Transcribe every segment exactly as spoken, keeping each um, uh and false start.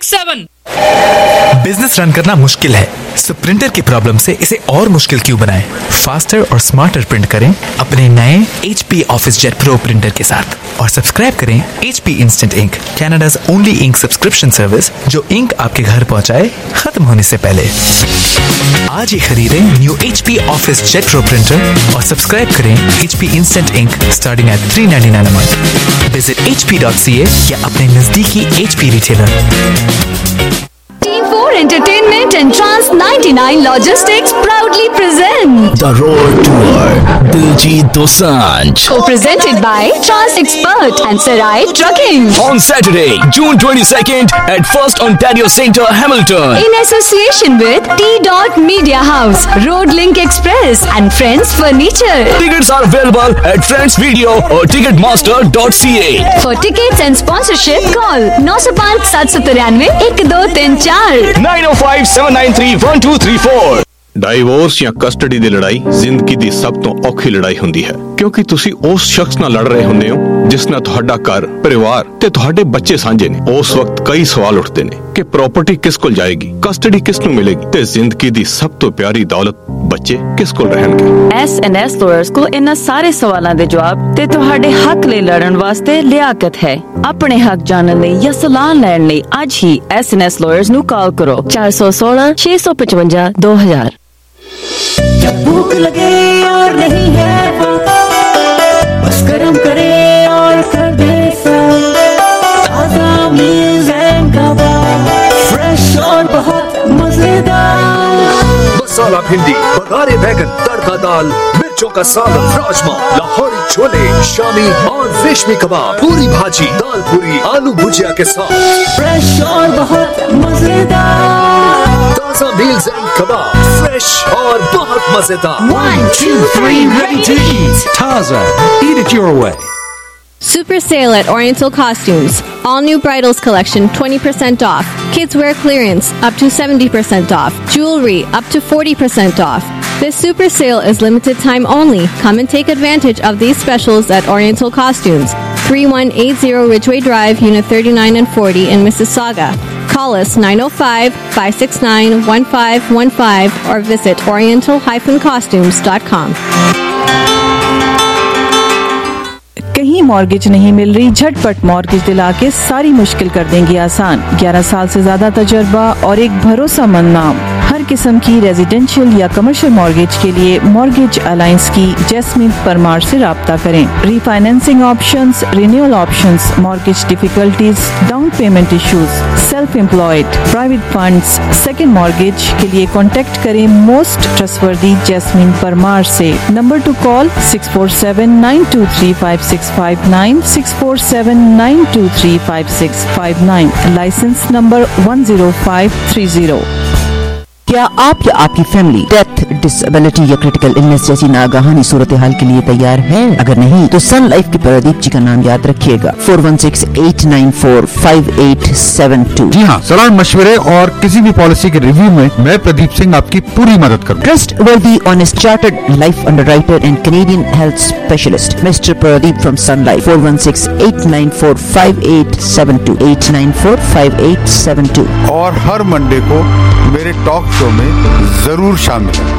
Six seven. Business run करना मुश्किल है, सो प्रिंटर की प्रॉब्लम से इसे और मुश्किल क्यों बनाएं? फास्टर और स्मार्टर प्रिंट करें अपने नए H P OfficeJet pro printer के साथ और सब्सक्राइब करें H P instant ink, Canada's only ink subscription service जो इंक आपके घर पहुंचाए खत्म होने से पहले। आज ही खरीदें new H P OfficeJet pro printer और सब्सक्राइब करें H P instant ink starting at three ninety nine a month. Visit H P dot C A या अपने नजदीकी H P retailer. T four Entertainment and Trans ninety-nine Logistics proudly present The Road Tour, Diljit Dosanjh, co-presented by Trans Expert and Sarai Trucking on Saturday, June twenty-second at First Ontario Centre, Hamilton, in association with T Dot Media House, Road Link Express and Friends Furniture. Tickets are available at Friends Video or ticketmaster dot C A. For tickets and sponsorship, call nine zero five seven seven three one two three four nine oh five seven nine three one two three four। Divorce ਜਾਂ custody ਦੀ ਲੜਾਈ ਜ਼ਿੰਦਗੀ ਦੀ ਸਭ ਤੋਂ ਔਖੀ ਲੜਾਈ ਹੁੰਦੀ ਹੈ, ਕਿਉਂਕਿ ਤੁਸੀਂ ਉਸ ਸ਼ਖਸ ਨਾਲ ਲੜ ਰਹੇ ਹੁੰਦੇ ਹੋ ਜਿਸ ਨਾਲ ਤੁਹਾਡਾ ਘਰ, ਪਰਿਵਾਰ ਤੇ ਤੁਹਾਡੇ ਬੱਚੇ ਸਾਂਝੇ ਨੇ। ਉਸ ਵਕਤ ਕਈ ਸਵਾਲ ਉੱਠਦੇ ਨੇ ਕਿ ਪ੍ਰਾਪਰਟੀ ਕਿਸ ਕੋਲ ਜਾਏਗੀ, ਕਸਟਡੀ ਕਿਸ ਨੂੰ ਮਿਲੇਗੀ ਤੇ ਜ਼ਿੰਦਗੀ ਦੀ ਸਭ ਤੋਂ ਪਿਆਰੀ ਦੌਲਤ ਬੱਚੇ ਕਿਸ ਕੋਲ ਰਹਿਣਗੇ। ਐਸ ਐਂਡ ਐਸ ਲਾਇਰਸ ਕੋਲ ਇਹਨਾਂ ਸਾਰੇ ਸਵਾਲਾਂ ਦੇ ਜਵਾਬ ਤੇ ਤੁਹਾਡੇ ਹੱਕ ਲਈ ਲੜਨ ਵਾਸਤੇ ਲਿਆਕਤ ਹੈ। ਆਪਣੇ ਹੱਕ ਜਾਣਨ ਲਈ ਜਾਂ ਸਲਾਹ ਲੈਣ ਲਈ ਅੱਜ ਹੀ ਐਸ ਐਂਡ ਐਸ ਲਾਇਰਸ ਨੂੰ ਕਾਲ ਕਰੋ ਚਾਰ ਸੌ ਸੋਲਾਂ ਛੇ ਸੌ ਪਚਵੰਜਾ ਦੋ ਹਜ਼ਾਰ। जब भूख लगे और नहीं है बस गरम करे और कर दे ताजा मील्स एंड कबाब, फ्रेश और बहुत मजेदार। मसाला भिंडी, बघारे बैगन, तड़का दाल, मिर्चों का सालन, राजमा, लाहौरी छोले, शामी और रेशमी कबाब, पूरी भाजी, दाल पूरी, आलू भुजिया के साथ, फ्रेश और बहुत मजेदार। ताजा मील्स एंड कबाब, फ्रेश और बहुत मजेदार। One, two, three, ready to eat. Taza, eat it your way. Super sale at Oriental Costumes. All new bridals collection twenty percent off. Kids wear clearance up to seventy percent off. Jewelry up to forty percent off. This super sale is limited time only. Come and take advantage of these specials at Oriental Costumes. thirty-one eighty Ridgeway Drive, Unit thirty-nine and forty in Mississauga. Call us nine oh five, five six nine, one five one five or visit oriental dash costumes dot com. कहीं mortgage नहीं मिल रही, झटपट mortgage दिला के सारी मुश्किल कर देंगे आसान। ग्यारह साल से ज्यादा तजुर्बा और एक भरोसेमंद नाम। हर किस्म की रेजिडेंशियल या कमर्शियल मॉर्गेज के लिए मॉर्गेज अलायंस की जैस्मिन परमार से राब्ता करें। Refinancing options, renewal options, mortgage difficulties, down payment issues, self employed, private funds, second mortgage के लिए कॉन्टेक्ट करें मोस्ट ट्रस्टवर्दी जैस्मिन परमार से। Number to call six four seven nine two three five six five nine, six four seven nine two three five six five nine. Licence number one zero five three zero. क्या आप या आपकी family death, disability या critical illness जैसी नागहानी सूरत हाल के लिए तैयार है? अगर नहीं तो सन लाइफ के प्रदीप जी का नाम याद रखिएगा, four one six eight nine four five eight seven two. जी हाँ, सलाह मशवरे और किसी भी पॉलिसी के रिव्यू में मैं प्रदीप सिंह आपकी पूरी मदद करूँ। Trustworthy honest chartered life underwriter and Canadian health specialist mister Pradeep from Sun Life, four one six eight nine four five eight seven two, eight nine four five eight seven two. और हर Monday को मेरे talk show में जरूर शामिल है।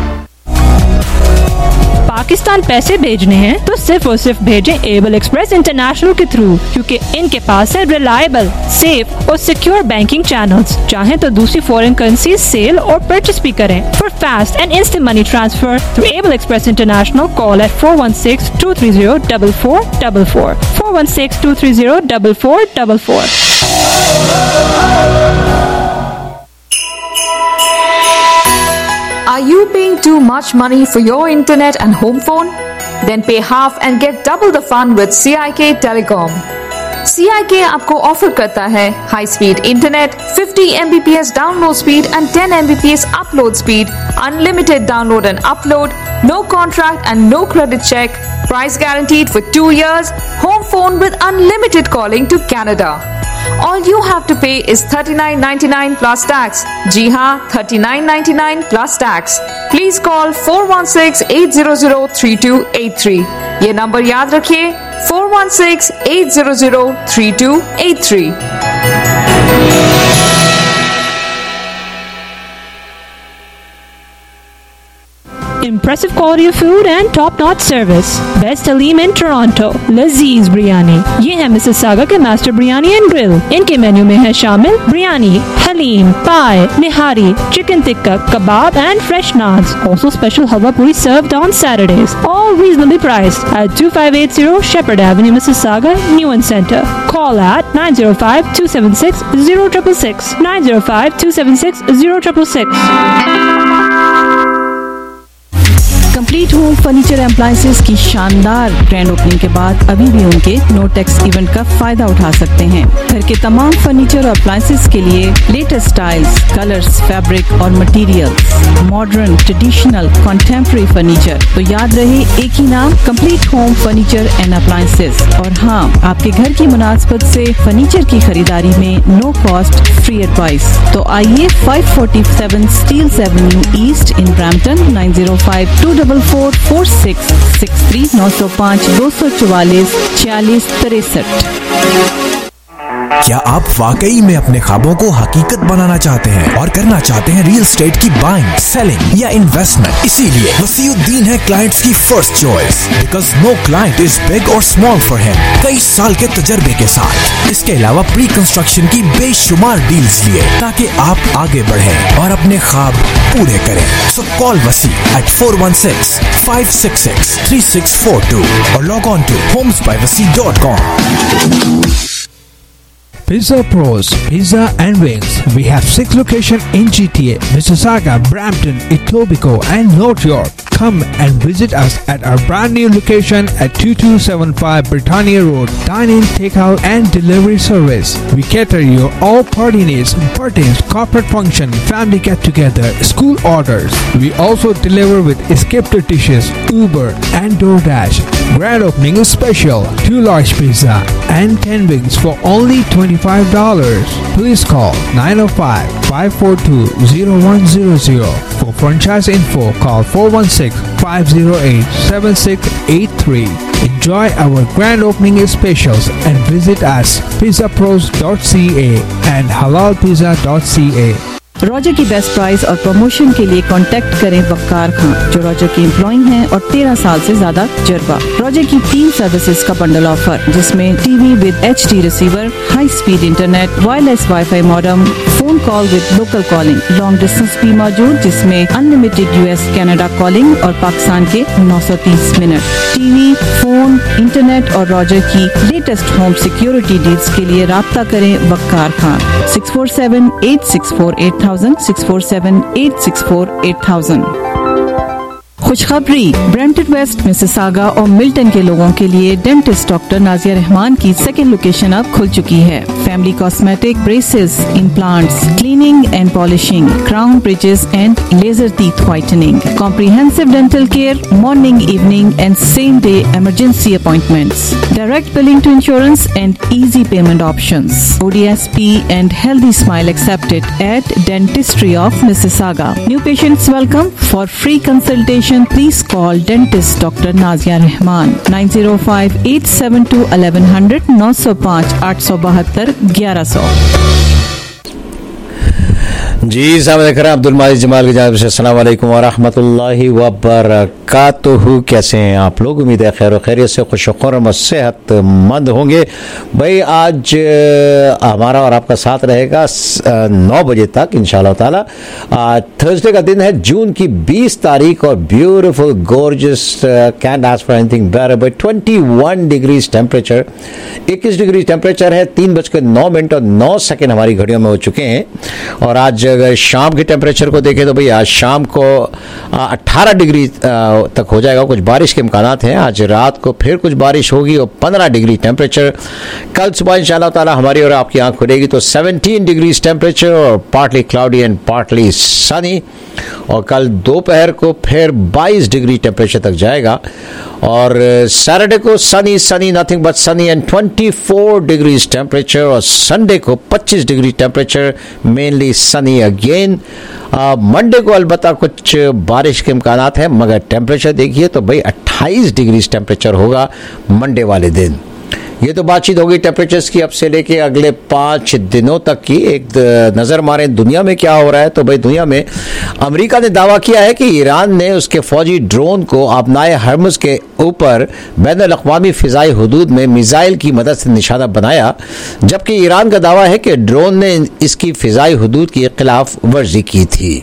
पाकिस्तान पैसे भेजने हैं तो सिर्फ और सिर्फ भेजें एबल एक्सप्रेस इंटरनेशनल के थ्रू, क्योंकि इनके पास है रिलायबल, सेफ और सिक्योर बैंकिंग चैनल्स। चाहें तो दूसरी फॉरेन करेंसी सेल और परचेस भी करें। For fast and instant money transfer through Able Express International call at four one six two three zero four four four four, four one six two three zero four four four four. Are you paying too much money for your internet and home phone? Then pay half and get double the fun with C I K Telecom. C I K आपको offer करता है high speed internet, fifty M B P S download speed and ten M B P S upload speed, unlimited download and upload, no contract and no credit check, price guaranteed for two years, home phone with unlimited calling to Canada. All you have to pay is thirty-nine ninety-nine plus tax. जी हाँ, thirty-nine ninety-nine plus tax. Please call four one six eight zero zero three two eight three. ये नंबर याद रखिए, four one six eight zero zero three two eight three. impressive quality of food and top-notch service. Best Halim in Toronto, Lazeez Biryani. ये है Mississauga के master biryani and grill. इनके menu में है शामिल biryani, haleem, paya, nihari, chicken tikka, kebab and fresh naans. Also special halwa puri served on Saturdays. All reasonably priced at twenty-five eighty Shepherd Avenue, Mississauga, Newen Center. Call at nine zero five, two seven six, zero six six six. nine zero five, two seven six, zero six six six. Complete home furniture appliances की शानदार grand opening के बाद अभी भी उनके no tax event का फायदा उठा सकते हैं. घर के तमाम फर्नीचर और अप्लायंसेस के लिए लेटेस्ट स्टाइल्स, कलर्स, फैब्रिक और materials, modern, traditional, contemporary furniture. तो याद रहे एक ही नाम, complete home furniture and appliances. और हाँ, आपके घर की मुनासबत से फर्नीचर की खरीदारी में नो कॉस्ट फ्री एडवाइस. तो आइए five forty-seven Steeles Avenue East in Brampton, nine zero five, two four four, four six six three, nine zero five, two four four, four four three three. क्या आप वाकई में अपने ख्वाबों को हकीकत बनाना चाहते हैं और करना चाहते हैं रियल एस्टेट की बाइंग, सेलिंग या इन्वेस्टमेंट? इसीलिए वसीउद्दीन है क्लाइंट्स की first choice, because no client is big और स्मॉल फॉर हिम. कई साल के तजर्बे के साथ, इसके अलावा प्री कंस्ट्रक्शन की बेशुमार डील्स लिए ताकि आप आगे बढ़ें और अपने ख्वाब पूरे करें. So call Wasi at four one six, five six six, three six four two और log on to homes by wasi dot com. Pizza Pros, Pizza and Wings. We have six locations in G T A, Mississauga, Brampton, Etobicoke and North York. Come and visit us at our brand new location at twenty-two seventy-five Britannia Road. Dine-in, takeout and delivery service. We cater your all party needs, birthdays, corporate function, family get-together, school orders. We also deliver with escaped dishes, Uber and DoorDash. Grand opening is special. Two large pizza and ten wings for only twenty-five dollars. Please call nine zero five, five four two, zero one zero zero. For franchise info, call four one six, five zero eight, seven six eight three. Enjoy our grand opening specials and visit us pizza pros dot c a and halal pizza dot c a. Rogers की best price और promotion के लिए contact करें वक्कार खान, जो Roger के employ हैं और तेरह साल से ज्यादा तजुर्बा. रॉजर की तीन सर्विसेज का बंडल ऑफर, जिसमें TV with H D receiver, high speed internet, wireless WiFi modem, phone call with local calling, long distance भी मौजूद जिसमें अनलिमिटेड यूएस कनाडा कॉलिंग और पाकिस्तान के nine thirty minute. TV, phone, internet और Rogers की latest home security deals के लिए राब्ता करें Waqar Khan. six four seven, eight six four, eight thousand, six four seven, eight six four, eight thousand. खुशखबरी, Brampton West, Mississauga और मिल्टन के लोगों के लिए डेंटिस्ट डॉक्टर नाजिया रहमान की सेकेंड लोकेशन अब खुल चुकी है. Family cosmetic, braces, implants, cleaning and polishing, crown bridges and laser teeth whitening, comprehensive dental care, morning, evening and same day emergency appointments, direct billing to insurance and easy payment options. O D S P and healthy smile accepted at Dentistry of Mississauga. New patients welcome. For free consultation, please call dentist Doctor Nazia Rahman nine zero five, eight seven two, eleven hundred, nine zero five, eight two two, eleven hundred. जी साहब देख रहे हैं अब्दुल माजिद जमाल की जानिब से अस्सलाम वालेकुम व रहमतुल्लाहि व बरकातुहू. कैसे हैं आप लोग? उम्मीद है खैर खैरियत से, खुश खुर्रम सेहतमंद होंगे. भाई आज हमारा और आपका साथ रहेगा नौ बजे तक इंशाअल्लाह ताला. थर्सडे का दिन है, जून की बीस तारीख और beautiful gorgeous, can't ask for anything better. भाई इक्कीस डिग्रीज टेम्परेचर, इक्कीस डिग्री टेम्परेचर है. तीन बजकर नौ मिनट और नौ सेकेंड हमारी घड़ियों में हो चुके हैं. और आज अगर शाम के टेम्परेचर को देखें तो भाई आज शाम को अठारह डिग्री तक हो जाएगा. कुछ बारिश के इम्कानात हैं. आज रात को फिर कुछ बारिश होगी और पंद्रह डिग्री टेम्परेचर. कल सुबह इंशाअल्लाह ताला हमारी और आपकी आंख खुलेगी तो सत्रह डिग्री टेम्परेचर और partly cloudy and partly sunny. और कल दोपहर को फिर बाईस डिग्री टेम्परेचर तक जाएगा. और सैटरडे को sunny sunny nothing but sunny and चौबीस डिग्री टेम्परेचर. और संडे को पच्चीस degree temperature, mainly sunny again. Monday को अलबत्ता कुछ बारिश के इम्कानात हैं, मगर टेम्परेचर देखिए तो भाई अट्ठाईस डिग्री टेम्परेचर होगा मंडे वाले दिन. ये तो बातचीत होगी टेम्परेचर्स की अब से लेके अगले पाँच दिनों तक की। एक नज़र मारें दुनिया में क्या हो रहा है, तो भाई दुनिया में अमेरिका ने दावा किया है कि ईरान ने उसके फौजी ड्रोन को अपनाए हर्मुज के ऊपर बैनुल-अक़वामी फ़िज़ाई हुदूद में मिसाइल की मदद से निशाना बनाया, जबकि ईरान का दावा है कि ड्रोन ने इसकी फ़िज़ाई हुदूद की खिलाफ वर्जी की थी।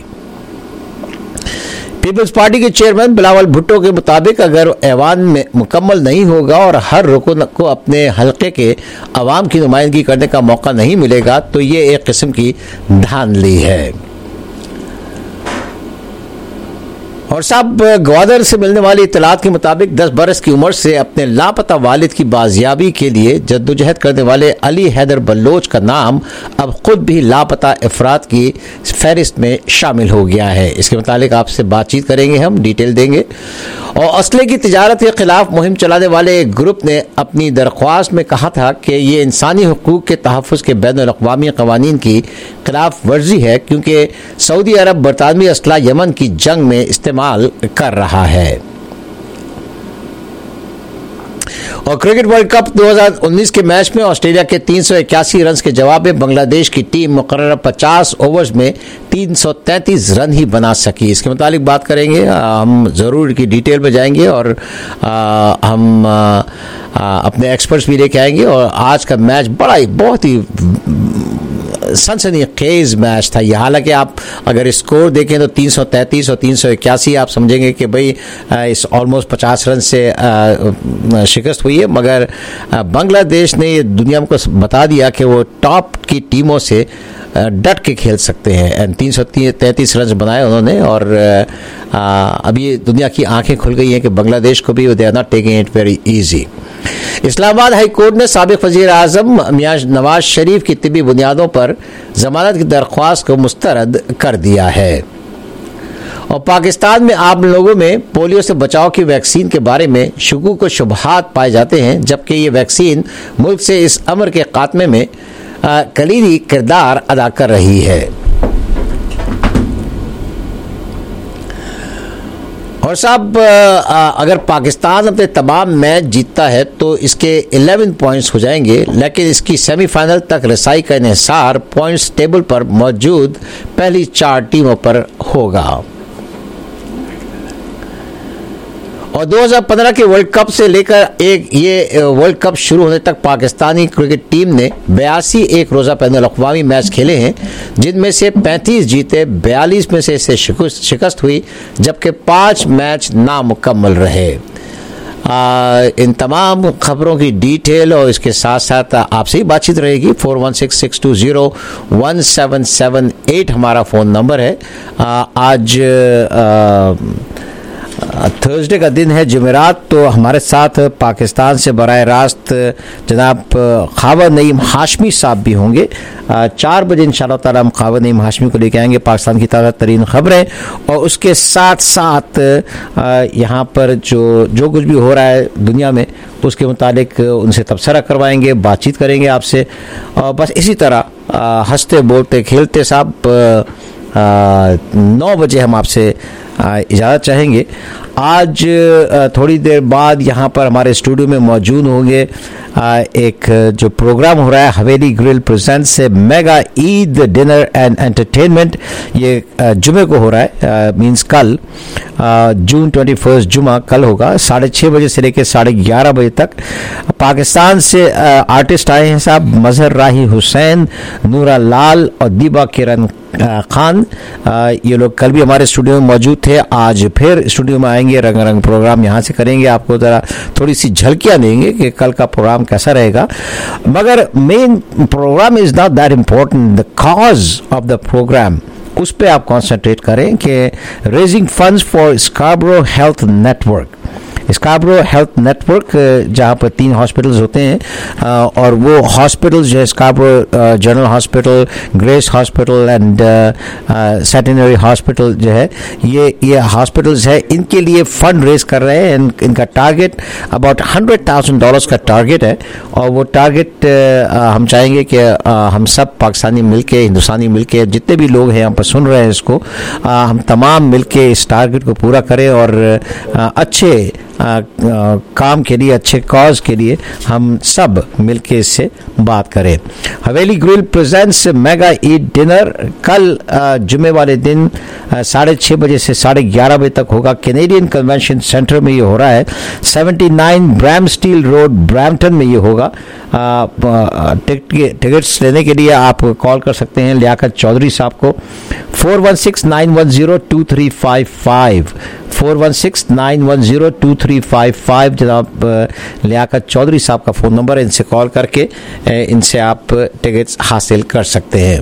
पीपल्स पार्टी के चेयरमैन बिलावल भुट्टो के मुताबिक अगर ऐवान में मुकम्मल नहीं होगा और हर रुकन को अपने हलके के अवाम की नुमाइंदगी करने का मौका नहीं मिलेगा तो ये एक किस्म की धांधली है। और साहब ग्वादर से मिलने वाली इतलात के मुताबिक दस बरस की उम्र से अपने लापता वालिद की बाजियाबी के लिए जद्दोजहद करने वाले अली हैदर बलोच का नाम अब खुद भी लापता अफराद की फहरिस्त में शामिल हो गया है। इसके मुतालिक आपसे बातचीत करेंगे, हम डिटेल देंगे। और असले की तिजारत के खिलाफ मुहिम चलाने वाले एक ग्रुप ने अपनी दरख्वास्त में कहा था कि ये इंसानी हुकूक के तहफ़्फ़ुज़ के बैनुल-अक़वामी क़वानीन की खिलाफ वर्जी है, क्योंकि सऊदी अरब बरतानवी असला यमन की जंग में इस्तेमाल कर रहा है। और क्रिकेट वर्ल्ड कप दो हज़ार उन्नीस के मैच में ऑस्ट्रेलिया के तीन सौ इक्यासी रन के जवाब में बांग्लादेश की टीम मुकर्रर पचास ओवर्स में तीन सौ तैंतीस रन ही बना सकी। इसके मुतालिक बात करेंगे, हम ज़रूर की डिटेल में जाएंगे और आ, हम आ, आ, अपने एक्सपर्ट्स भी लेके आएंगे। और आज का मैच बड़ा ही बहुत ही सनसनीखेज मैच था ये। हालांकि आप अगर स्कोर देखें तो तीन सौ तैंतीस और तीन सौ इक्यासी आप समझेंगे कि भाई इस ऑलमोस्ट पचास रन से शिकस्त हुई है, मगर बांग्लादेश ने दुनिया को बता दिया कि वो टॉप की टीमों से डट के खेल सकते हैं। एंड तीन सौ तैंतीस रन बनाए उन्होंने और अभी दुनिया की आंखें खुल गई हैं कि बांग्लादेश को भी they are not taking it very easy. Islamabad high court ने साबिक वज़ीर आज़म मियां नवाज शरीफ की तिब्बी बुनियादों पर जमानत की दरख्वास्त को मुस्तरद कर दिया है। और पाकिस्तान में आम लोगों में पोलियो से बचाव की वैक्सीन के बारे में शुकूक व शुबहात पाए जाते हैं, जबकि ये वैक्सीन मुल्क से इस अमर के खात्मे में कलीदी किरदार अदा कर रही है। और साहब अगर पाकिस्तान अपने तमाम मैच जीतता है तो इसके ग्यारह पॉइंट्स हो जाएंगे, लेकिन इसकी सेमीफाइनल तक रसाई का इन्हिसार पॉइंट्स टेबल पर मौजूद पहली चार टीमों पर होगा। और दो हज़ार पंद्रह के वर्ल्ड कप से लेकर एक ये वर्ल्ड कप शुरू होने तक पाकिस्तानी क्रिकेट टीम ने बयासी एक रोज़ा बैनुल-अक़वामी मैच खेले हैं, जिनमें से पैंतीस जीते, बयालीस में से इसे शिकस्त हुई, जबकि पाँच मैच नामुकम्मल रहे। आ, इन तमाम खबरों की डिटेल और इसके साथ साथ आपसे ही बातचीत रहेगी। Four one six six two zero one seven seven eight हमारा फ़ोन नंबर है। आ, आज आ, थर्सडे का दिन है, जुमेरात, तो हमारे साथ पाकिस्तान से बराह रास्त जनाब ख्वाबा नईम हाशमी साहब भी होंगे। चार बजे इंशाअल्लाह ताला हम ख्वाबा नईम हाशमी को लेके आएंगे, पाकिस्तान की ताज़ा तरीन खबरें, और उसके साथ साथ यहाँ पर जो जो कुछ भी हो रहा है दुनिया में उसके मुतालिक उनसे तबसरा करवाएंगे, बातचीत करेंगे आपसे। और बस इसी तरह हंसते बोलते खेलते साहब नौ बजे हम आपसे इजाज़त चाहेंगे। आज थोड़ी देर बाद यहाँ पर हमारे स्टूडियो में मौजूद होंगे एक जो प्रोग्राम हो रहा है हवेली ग्रिल प्रेजेंट से mega Eid dinner and entertainment. ये जुमे को हो रहा है, मींस कल जून ट्वेंटी फर्स्ट जुमा कल होगा, साढ़े छः बजे से लेकर साढ़े ग्यारह बजे तक। पाकिस्तान से आर्टिस्ट आए हैं साहब, मजहर राही हुसैन, नूरा लाल और दीबा किरण खान। ये लोग कल भी हमारे स्टूडियो में मौजूद थे, आज फिर स्टूडियो में आएंगे, रंगारंग प्रोग्राम यहाँ से करेंगे, आपको ज़रा थोड़ी सी झलकियाँ देंगे कि कल का प्रोग्राम कैसा रहेगा। मगर main programme is not that important, the cause of the programme उस पर आप कॉन्सेंट्रेट करें कि raising funds for Scarborough Health Network. Scarborough Health Network जहाँ पर तीन हॉस्पिटल्स होते हैं और वो हॉस्पिटल्स जो है Scarborough General Hospital, Grace Hospital and Centenary Hospital जो है, ये ये हॉस्पिटल्स है, इनके लिए फंड रेज कर रहे हैं। इन, इनका target about hundred thousand dollars का टारगेट है और वो टारगेट हम चाहेंगे कि हम सब पाकिस्तानी मिलके, हिंदुस्तानी मिलके, जितने भी लोग हैं यहाँ पर सुन रहे हैं इसको, हम तमाम मिलके इस टारगेट को पूरा करें और अच्छे आ, आ, काम के लिए, अच्छे कॉज के लिए हम सब मिलके इससे बात करें। Haveli grill presents mega Eid dinner कल जुमे वाले दिन साढ़े छः बजे से साढ़े ग्यारह बजे तक होगा। कैनेडियन कन्वेंशन सेंटर में ये हो रहा है, seventy nine Bramsteele road Brampton में ये होगा। टिकट्स लेने के लिए आप कॉल कर सकते हैं लियाकत चौधरी साहब को four one six nine one zero two three five five four one six nine one zero two three five five. जनाब लियाकत चौधरी साहब का फ़ोन नंबर है, इनसे कॉल करके इनसे आप टिकट्स हासिल कर सकते हैं।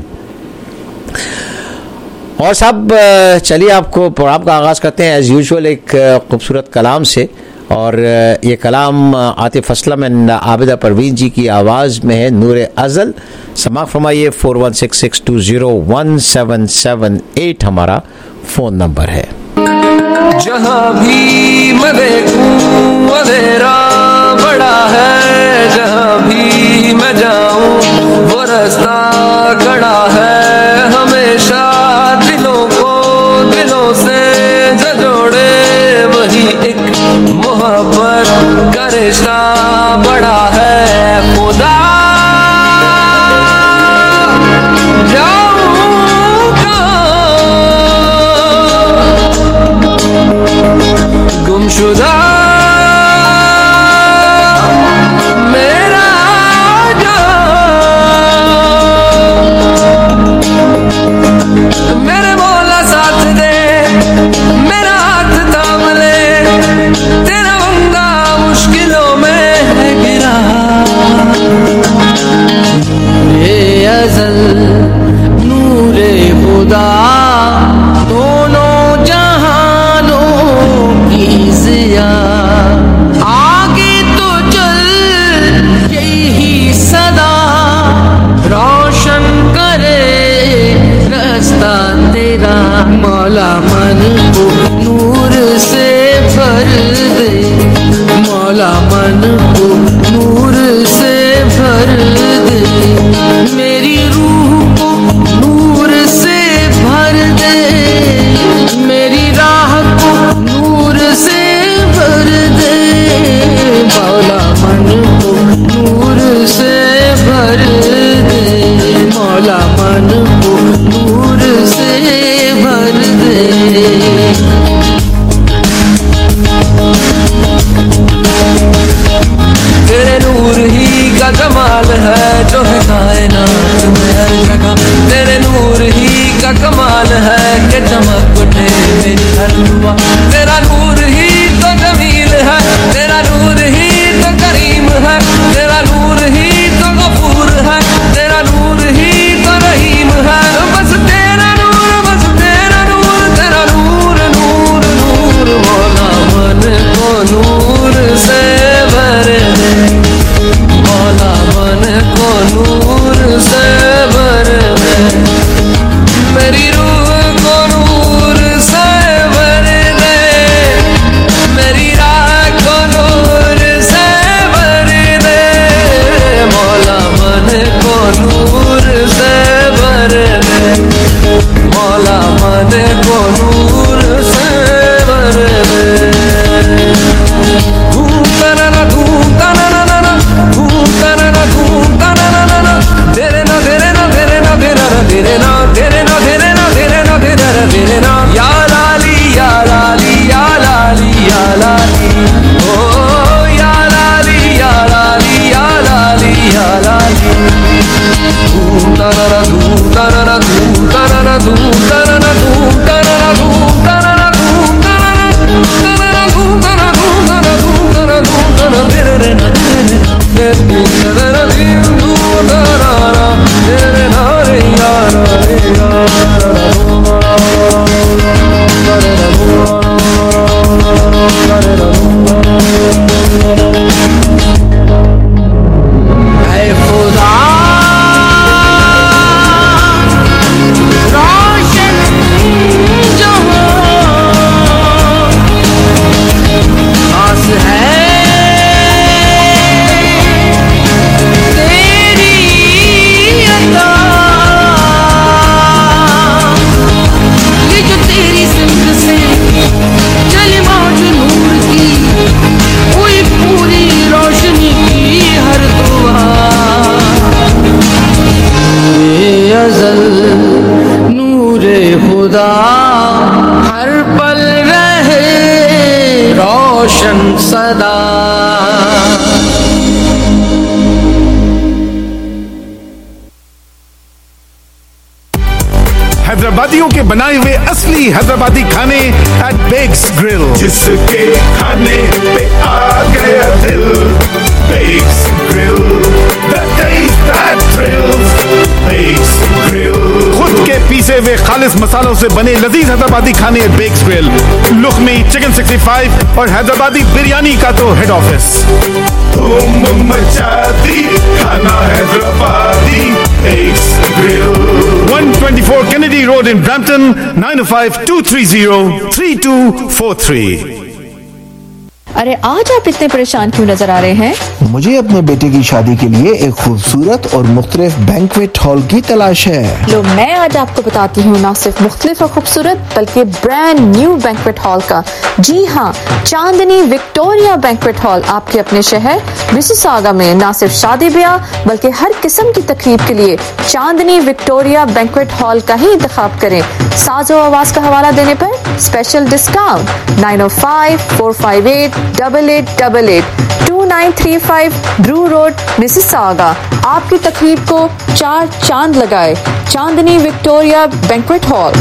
और साहब चलिए आपको प्रोग्राम का आगाज़ करते हैं एज़ यूजुअल एक खूबसूरत कलाम से, और ये कलाम आतिफ असलम एंड आबिदा परवीन जी की आवाज़ में है, नूर अज़ल। समाअत फरमाइए। Four one six six two zero one seven seven eight हमारा फ़ोन नंबर है। जहाँ भी मैं देखूं अंधेरा बड़ा है, जहाँ भी मैं जाऊं वो रास्ता खड़ा है, हमेशा दिलों को दिलों से जो जोड़े वही एक मोहब्बत का रिश्ता बड़ा है। खुदा गुमशुदा मेरा जान, मेरे मौला साथ दे, मेरा हाथ थाम ले, तेरा बंदा मुश्किलों में है गिरा। ये अज़ल नूरे खुदा दोनों जहानों की ज़िया, आगे तो चल यही सदा रोशन करे रास्ता तेरा। मौला मन को नूर से भर दे, मौला मन को नूर से भर दे, मेरी रूह को नूर से भर दे, मेरी राह को नूर से भर दे, मौला मन को नूर से भर दे, मौला मन को नूर से भर दे। तेरे नूर ही का कमाल है जो है कायनात में हर जगह, तेरे नूर ही का कमाल है कि चमक उठे मेरी हर दुआ। तेरा नूर ही तो जमील है, तेरा नूर ही तो करीम है, तेरा नूर ही तो गफूर है, तेरा नूर ही तो रहीम है। बस तेरा नूर, बस तेरा नूर, तेरा नूर नूर नूर। मौला मन को नूर से भर दे, मौला मन को नूर से भर दे, मेरी रूह को नूर से भर दे, मेरी राह को नूर से भर दे, मौला मन को नूर से भर दे, मौला मन को नूर से भर दे। धूम तरना धूम तरना ना ना, धूम तरना धूम तरना ना ना, तेरे ना तेरे ना तेरे ना तेरा ना तेरे ना तेरे ना तेरे ना तेरे ना तेरा ना तेरे ना। या लाली या लाली या लाली या लाली, ओ या लाली या लाली या लाली या लाली। धूम तरना धूम तरना धूम तरना धूम तरना धूम तरना धूम तरना धूम तरना तरना धूम तरना धूम तरना धूम तरना धूम तरना तेरे ना तेरे तेरे तरना धूम धूम तरना तेरे ना रे या रे ऐ खुदा रोशन जहां आस है तेरी बनाए हुए असली हैदराबादी खाने एट बेक्स ग्रिल। जिसके खाने पे आ गया दिल, Bex grill, the taste that thrills, Bex grill. खुद के पीसे हुए खालिस मसालों से बने लजीज हैदराबादी खाने at Bex grill, lukhmi chicken sixty five और हैदराबादी बिरयानी का तो हेड ऑफिस। धूम मचाती खाना Hyderabadi Bex grill. one twenty-four Kennedy Road in Brampton, nine oh five, two three zero, three two four three। अरे आज आप इतने परेशान क्यों नजर आ रहे हैं? मुझे अपने बेटे की शादी के लिए एक खूबसूरत और मुख्तलिफ बैंक्वेट हॉल की तलाश है। लो मैं आज आपको बताती हूँ ना सिर्फ मुख्तलिफ और खूबसूरत बल्कि ब्रांड न्यू बैंक्वेट हॉल का। जी हाँ, चांदनी विक्टोरिया बैंक्वेट हॉल आपके अपने शहर मिसिसागा में ना सिर्फ शादी ब्याह बल्कि हर किस्म की तकरीब के लिए चांदनी विक्टोरिया बैंक्वेट हॉल का ही इंतखाब करें। साजो आवाज का हवाला देने पर special discount nine O five four five eight double eight double eight two nine three five brew road Mississauga. आपकी तकरीब को चार चांद लगाए। Chandni Victoria banquet hall.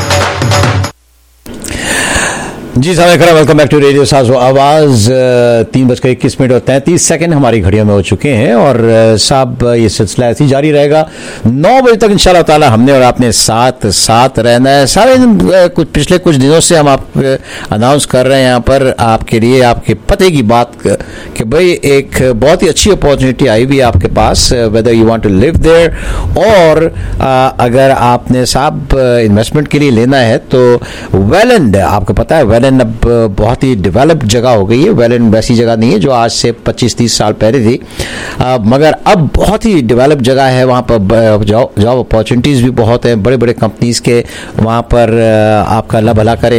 जी साहब, वेलकम बैक टू रेडियो साजो आवाज़। तीन बजकर इक्कीस मिनट और तैंतीस सेकंड हमारी घड़ियों में हो चुके हैं और साहब ये सिलसिला ऐसे ही जारी रहेगा नौ बजे तक इंशाल्लाह ताला। हमने और आपने साथ साथ रहना है सारे कुछ पिछले कुछ दिनों से हम आप अनाउंस कर रहे हैं यहाँ पर आपके लिए, आपके पते की बात कि भाई एक बहुत ही अच्छी अपॉर्चुनिटी आई हुई है आपके पास, whether you want to live there और अगर आपने साहब इन्वेस्टमेंट के लिए लेना है तो वेलैंड, आपको पता है वेलैंड अब बहुत ही डेवलप्ड जगह हो गई है। वेलैंड वैसी जगह नहीं है जो आज से पच्चीस तीस साल पहले थी, आ, मगर अब बहुत ही डेवलप्ड जगह है। वहाँ पर जॉब जॉब अपॉर्चुनिटीज़ भी बहुत हैं, बड़े बड़े कंपनीज के वहाँ पर आपका अल्लाह भला करे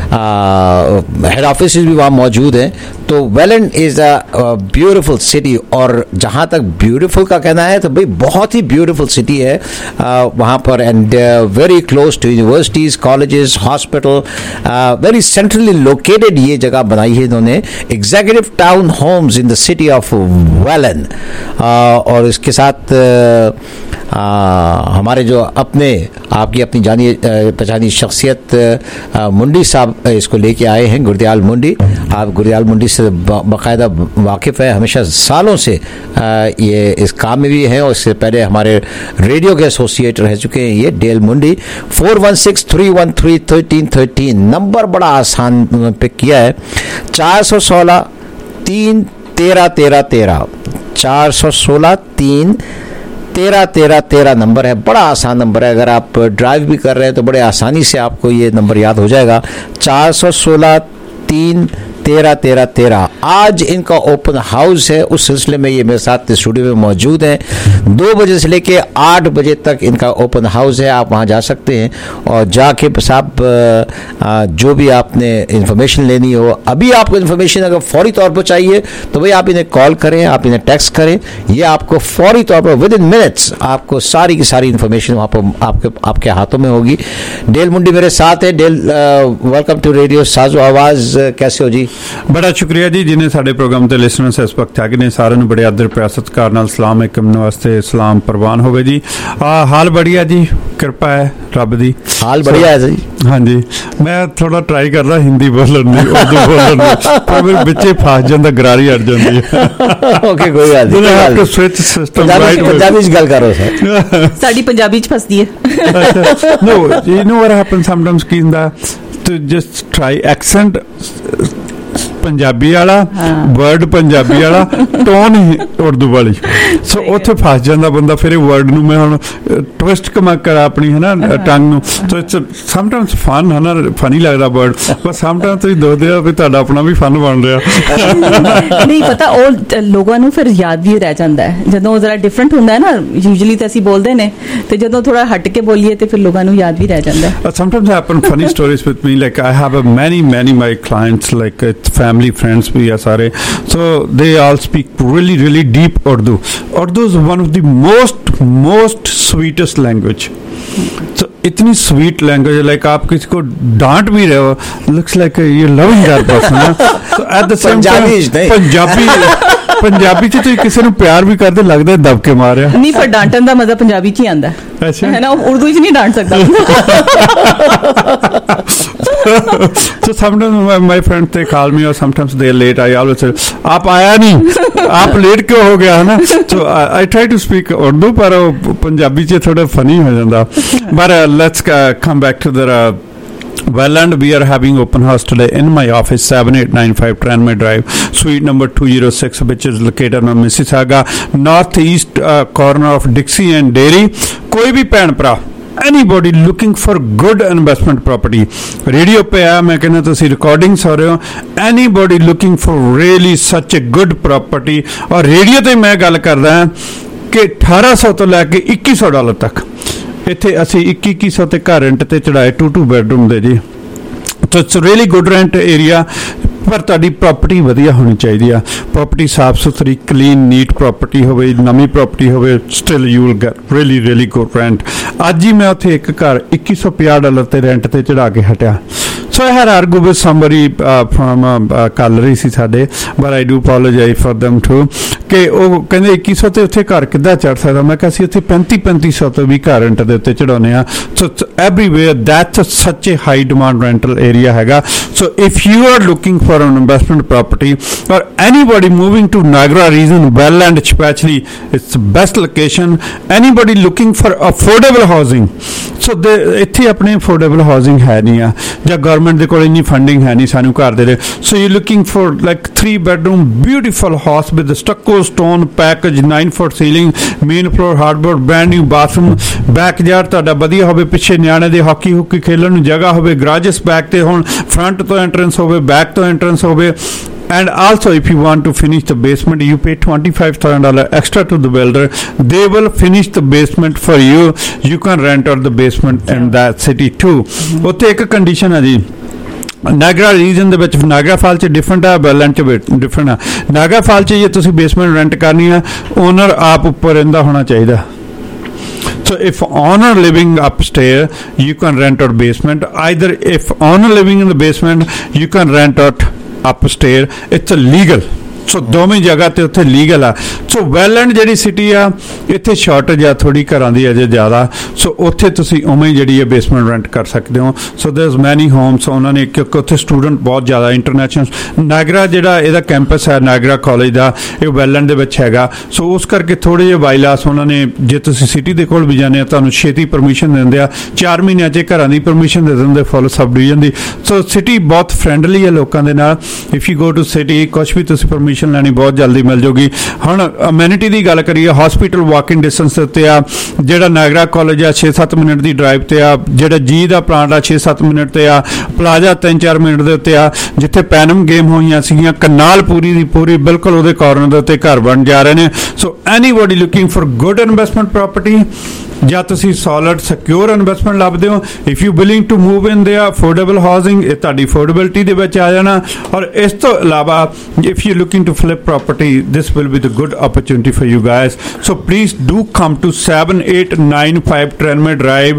हेड ऑफिस भी वहाँ मौजूद हैं। तो Welland is a beautiful city और जहाँ तक ब्यूटीफुल का कहना है तो भाई बहुत ही ब्यूटीफुल सिटी है आ, वहाँ पर and very close to universities, colleges, hospital, very centrally located ये जगह बनाई है इन्होंने। Executive town homes in the city of Welland और इसके साथ आ, हमारे जो अपने आपकी अपनी जानी पहचानी शख्सियत मुंडी साहब इसको लेके आए हैं, गुरदयाल मुंडी। आप गुरदयाल मुंडी से बाकायदा वाकिफ़ है, हमेशा सालों से आ, ये इस काम में भी हैं और इससे पहले हमारे रेडियो के एसोसिएट रह चुके हैं ये Dale Mundy. Four one six three one three thirteen thirteen number बड़ा आसान पिक किया है, चार सौ सोलह तीन तेरह तेरह तेरह चार सौ सोलह तीन तेरह तेरह तेरह नंबर है, बड़ा आसान नंबर है। अगर आप ड्राइव भी कर रहे हैं तो बड़े आसानी से आपको ये नंबर याद हो जाएगा, चार सौ सोलह तीन तेरह तेरह तेरह। आज इनका ओपन हाउस है, उस सिलसिले में ये मेरे साथ स्टूडियो में मौजूद हैं। दो बजे से लेके आठ बजे तक इनका ओपन हाउस है, आप वहाँ जा सकते हैं और जाके साहब जो भी आपने इन्फॉर्मेशन लेनी हो, अभी आपको इन्फॉर्मेशन अगर फौरी तौर पर चाहिए तो भाई आप इन्हें कॉल करें, आप इन्हें टेक्स्ट करें, ये आपको फौरी तौर पर विद इन मिनट्स आपको सारी की सारी इन्फॉर्मेशन वहाँ पर आपके आपके हाथों में होगी। डेल मुंडी मेरे साथ है। डेल, वेलकम टू रेडियो साजो आवाज़, कैसे हो जी? बड़ा शुक्रिया जी, जिन्हें साढ़े प्रोग्राम के लिसनर्स इस वक्त हैगे ने सारे नूं बड़े आदर प्यार सत्कार नाल सलाम अलैकुम वास्ते सलाम प्रवान होवे जी। आ, हाल बढ़िया जी, कृपा है रब दी, हाल बढ़िया है जी। हाँ जी, मैं थोड़ा ट्राई कर रहा हिंदी बोलन दी, उर्दू बोलन दी, पर मेरे बच्चे फस जांदा, गरारी अड़ जांदी है। ओके, कोई बात नहीं, आपको स्विच सिस्टम राइट पंजाबी च गल करो सर, साडी पंजाबी च फसदी है। No, you know what happens sometimes कि in the to just try accent Punjabi वाला वर्ड पंजाबी वाला टोन ही उर्दू वाली, सो उत्थे फस जांदा बंदा। फिर वर्ड नूं मैं हुण ट्विस्ट कमा करा अपनी है ना टंग नूं, तो इट्स समटाइम्स फन है ना, फनी लगदा वर्ड, पर समटाइम्स तुसीं दोदे हो भी तुहाडा अपना भी फन बन रहा। नहीं पता ਉਹ ਲੋਕਾਂ ਨੂੰ ਫਿਰ ਯਾਦ ਵੀ ਰਹਿ ਜਾਂਦਾ ਹੈ ਜਦੋਂ ਜ਼ਰਾ ਡਿਫਰੈਂਟ ਹੁੰਦਾ ਹੈ ਨਾ। ਯੂਜੂਅਲੀ ਤਾਂ ਅਸੀਂ ਬੋਲਦੇ ਨੇ ਤੇ ਜਦੋਂ ਥੋੜਾ ਹਟ ਕੇ ਬੋਲੀਏ ਤੇ ਫਿਰ ਲੋਕਾਂ ਨੂੰ ਯਾਦ ਵੀ ਰਹਿ ਜਾਂਦਾ ਹੈ। Sometimes happen funny stories with me, like I have a many many my clients, like it's family friends भी है सारे, so they all speak really really deep Urdu. Urdu is one of the most most sweetest language. So इतनी sweet language है, like आप किसी को डांट भी रहे हो, looks like you loving that person. So at the same time Punjabi Punjabi च तो किसी ਨੂੰ ਪਿਆਰ ਵੀ ਕਰਦੇ ਲੱਗਦਾ ਦਬਕੇ ਮਾਰਿਆ ਨਹੀਂ, ਪਰ ਡਾਂਟਣ ਦਾ ਮਜ਼ਾ ਪੰਜਾਬੀ ਚ ਹੀ ਆਂਦਾ। अच्छा है ना, उर्दू च नहीं डांट सकता। So sometimes my, my friends they call me or sometimes they're late. I always say आप आया नहीं, आप लेट क्यों हो गया है ना. So I, I try to speak Urdu पर पंजाबी च थोड़ा funny हो जाता. But uh, let's uh, come back to the uh, Welland. We are having open house today in my office, seven eight nine five Tranmere Drive, suite number two oh six, which is located on Mississauga, northeast uh, corner of Dixie and Dairy. कोई भी भैन भरा, anybody looking for good investment property, radio पे आया, मैं कहना तुसी recording सुन रहे हो, anybody looking for really such a good property, और रेडियो ਤੇ मैं गल करदा हां कि अठारह सौ ਤੋਂ ਲੈ ਕੇ इक्कीस सौ ਡਾਲਰ ਤੱਕ ਇੱਥੇ ਅਸੀਂ इक्कीस सौ ਤੇ ਘਰ ਰੈਂਟ ਤੇ ਚੜਾਏ टू टू ਬੈਡਰੂਮ ਦੇ ਜੀ. So it's a really good rent area. ਪਰ ਤੁਹਾਡੀ ਪ੍ਰਾਪਰਟੀ ਵਧੀਆ ਹੋਣੀ ਚਾਹੀਦੀ ਆ. ਪ੍ਰਾਪਰਟੀ ਸਾਫ ਸੁਥਰੀ, ਕਲੀਨ, ਨੀਟ ਪ੍ਰਾਪਰਟੀ ਹੋਵੇ, ਨਵੀਂ ਪ੍ਰਾਪਰਟੀ ਹੋਵੇ, still you will get really really good rent. ਅੱਜ ਹੀ ਮੈਂ ਉੱਥੇ ਇੱਕ ਘਰ ਇੱਕੀ ਸੌ ਪੰਜਾਹ ਡਾਲਰ ਤੇ ਰੈਂਟ ਤੇ ਚੜਾ ਕੇ ਹਟਿਆ. So I had argue with somebody ਫਰਮ ਕੱਲ ਰਹੀ ਸੀ ਸਾਡੇ, but I do apologize for them too, ਕਿ ਉਹ ਕਹਿੰਦੇ ਇੱਕੀ ਸੌ ਤੇ ਉੱਥੇ ਘਰ ਕਿੱਦਾਂ ਚੜ ਸਕਦਾ. ਮੈਂ ਕਿਹਾ ਅਸੀਂ ਉੱਥੇ ਪੈਂਤੀ ਪੈਂਤੀ ਸੌ ਤੋਂ ਵੀ ਘਰ ਰੈਂਟ ਦੇ ਉੱਤੇ ਚੜਾਉਂਦੇ ਆ. ਸੋ everywhere that's such a high demand rental area ਹੈਗਾ. So if you are looking for an investment property or anybody moving to Niagara region, Welland especially, it's the best location. Anybody looking for affordable housing, so they ਇੱਥੇ ਆਪਣੇ affordable housing ਹੈ ਨਹੀਂ ਆ, ਜਾਂ government ਦੇ ਕੋਲ ਇੰਨੀ funding ਹੈ ਨਹੀਂ ਸਾਨੂੰ ਘਰ ਦੇ ਲਈ. So you're looking for like three bedroom beautiful house with the stucco stone package, nine foot ceiling, main floor hardboard, brand new bathroom, backyard ਤੁਹਾਡਾ ਵਧੀਆ ਹੋਵੇ, ਪਿੱਛੇ ਨਿਆਣੇ ਦੇ ਹਾਕੀ ਹੁਕੀ ਖੇਲਣ ਨੂੰ ਜਗ੍ਹਾ ਹੋਵੇ, ਗਰਾਜਸ ਬੈਕ ਤੇ ਹੋਣ, ਫਰੰਟ ਤੋਂ ਐਂਟਰੈਂਸ ਹੋਵੇ, ਬੈਕ ਤੋਂ ਐਂਟਰੈਂਸ ਹੋਵੇ. And also if you want to finish the basement, you pay twenty-five thousand dollars extra to the builder. They will finish the basement for you. You can rent out the basement in that city too. ਉੱਥੇ ਇੱਕ condition ਹੈ ਜੀ, Niagara reason ਦੇ ਵਿੱਚ, Niagara fall 'ਚ different ਆ, ਵੈਲੈਂਡ 'ਚ different ਆ. ਨਾਇਗਰਾ ਫਾਲ 'ਚ ਜੇ ਤੁਸੀਂ ਬੇਸਮੈਂਟ ਰੈਂਟ ਕਰਨੀ ਆ, ਓਨਰ ਆਪ ਉੱਪਰ ਰਹਿੰਦਾ ਹੋਣਾ ਚਾਹੀਦਾ. So if owner living upstairs, you can rent out basement. Either if owner living in the basement, you can rent out upstairs. It's a legal. ਸੋ ਦੋਵੇਂ ਜਗ੍ਹਾ ਤੇ ਉੱਥੇ ਲੀਗਲ ਆ. ਸੋ ਵੈਲੈਂਡ ਜਿਹੜੀ ਸਿਟੀ ਆ, ਇੱਥੇ ਸ਼ਾਰਟੇਜ ਆ ਥੋੜੀ ਘਰਾਂ ਦੀ ਅਜੇ ਜ਼ਿਆਦਾ. ਸੋ ਉੱਥੇ ਤੁਸੀਂ ਉਵੇਂ ਜਿਹੜੀ ਹੈ ਬੇਸਮੈਂਟ ਰੈਂਟ ਕਰ ਸਕਦੇ ਹੋ. So there is many homes. ਉਹਨਾਂ ਨੇ ਕਿਉਂਕਿ ਉੱਥੇ ਸਟੂਡੈਂਟ ਬਹੁਤ ਜ਼ਿਆਦਾ ਇੰਟਰਨੈਸ਼ਨਲ, ਨਾਇਗਰਾ ਜਿਹੜਾ ਇਹਦਾ ਕੈਂਪਸ ਹੈ ਨਾਇਗਰਾ ਕਾਲਜ ਦਾ, ਇਹ ਵੈਲੈਂਡ ਦੇ ਵਿੱਚ ਹੈਗਾ. ਸੋ ਉਸ ਕਰਕੇ ਥੋੜ੍ਹੇ ਜਿਹੇ ਬਾਈਲਾਸ ਉਹਨਾਂ ਨੇ, ਜੇ ਤੁਸੀਂ ਸਿਟੀ ਦੇ ਕੋਲ ਵੀ ਜਾਂਦੇ ਆ ਤੁਹਾਨੂੰ ਛੇਤੀ ਪਰਮਿਸ਼ਨ ਦਿੰਦੇ ਆ, ਚਾਰ ਮਹੀਨਿਆਂ 'ਚ ਘਰਾਂ ਦੀ ਪਰਮਿਸ਼ਨ ਦੇ ਦਿੰਦੇ ਫੁੱਲ ਸਬ ਡਿਵੀਜ਼ਨ ਦੀ. ਸੋ ਸਿਟੀ ਬਹੁਤ ਫਰੈਂਡਲੀ ਹੈ ਲੋਕਾਂ ਦੇ ਨਾਲ. If you go to city, ਕੁਛ ਵੀ ਤੁਸੀਂ ਪਰਮਿਸ਼ਨ ਲੈਣੀ ਬਹੁਤ ਜਲਦੀ ਮਿਲ ਜਾਊਗੀ. ਹੁਣ ਅਮੈਨਿਟੀ ਦੀ ਗੱਲ ਕਰੀਏ, ਹਸਪੀਟਲ ਵਾਕਿੰਗ ਡਿਸਟੈਂਸ ਦੇ ਉੱਤੇ ਆ. ਜਿਹੜਾ ਨਾਇਗਰਾ ਕਾਲਜ ਆ ਛੇ ਸੱਤ ਮਿੰਟ ਦੀ ਡਰਾਈਵ ਤੇ ਆ. ਜਿਹੜਾ ਜੀ ਦਾ ਪਲਾਂਟ ਆ ਛੇ ਸੱਤ ਮਿੰਟ ਤੇ ਆ. ਪਲਾਜ਼ਾ ਤਿੰਨ ਚਾਰ ਮਿੰਟ ਦੇ ਉੱਤੇ ਆ. ਜਿੱਥੇ ਪੈਨਮ ਗੇਮ ਹੋਈਆਂ ਸੀਗੀਆਂ, ਕਨਾਲ ਪੂਰੀ ਦੀ ਪੂਰੀ ਬਿਲਕੁਲ ਉਹਦੇ ਕਾਰਨਰ ਦੇ ਉੱਤੇ ਘਰ ਬਣ ਜਾ ਰਹੇ ਨੇ. So anybody looking for good investment property, ਜਾਂ ਤੁਸੀਂ ਸੋਲਿਡ ਸਿਕਿਉਰ ਇਨਵੈਸਟਮੈਂਟ ਲੱਭਦੇ ਹੋ, if you willing to move in the affordable housing, ਇਹ ਤੁਹਾਡੀ ਅਫੋਰਡੇਬਿਲਿਟੀ ਦੇ ਵਿੱਚ ਆ ਜਾਣਾ. ਔਰ ਇਸ ਤੋਂ ਇਲਾਵਾ if you looking to flip property, this will be the good opportunity for you guys. So please do come to seven eight nine five Tranmere Drive,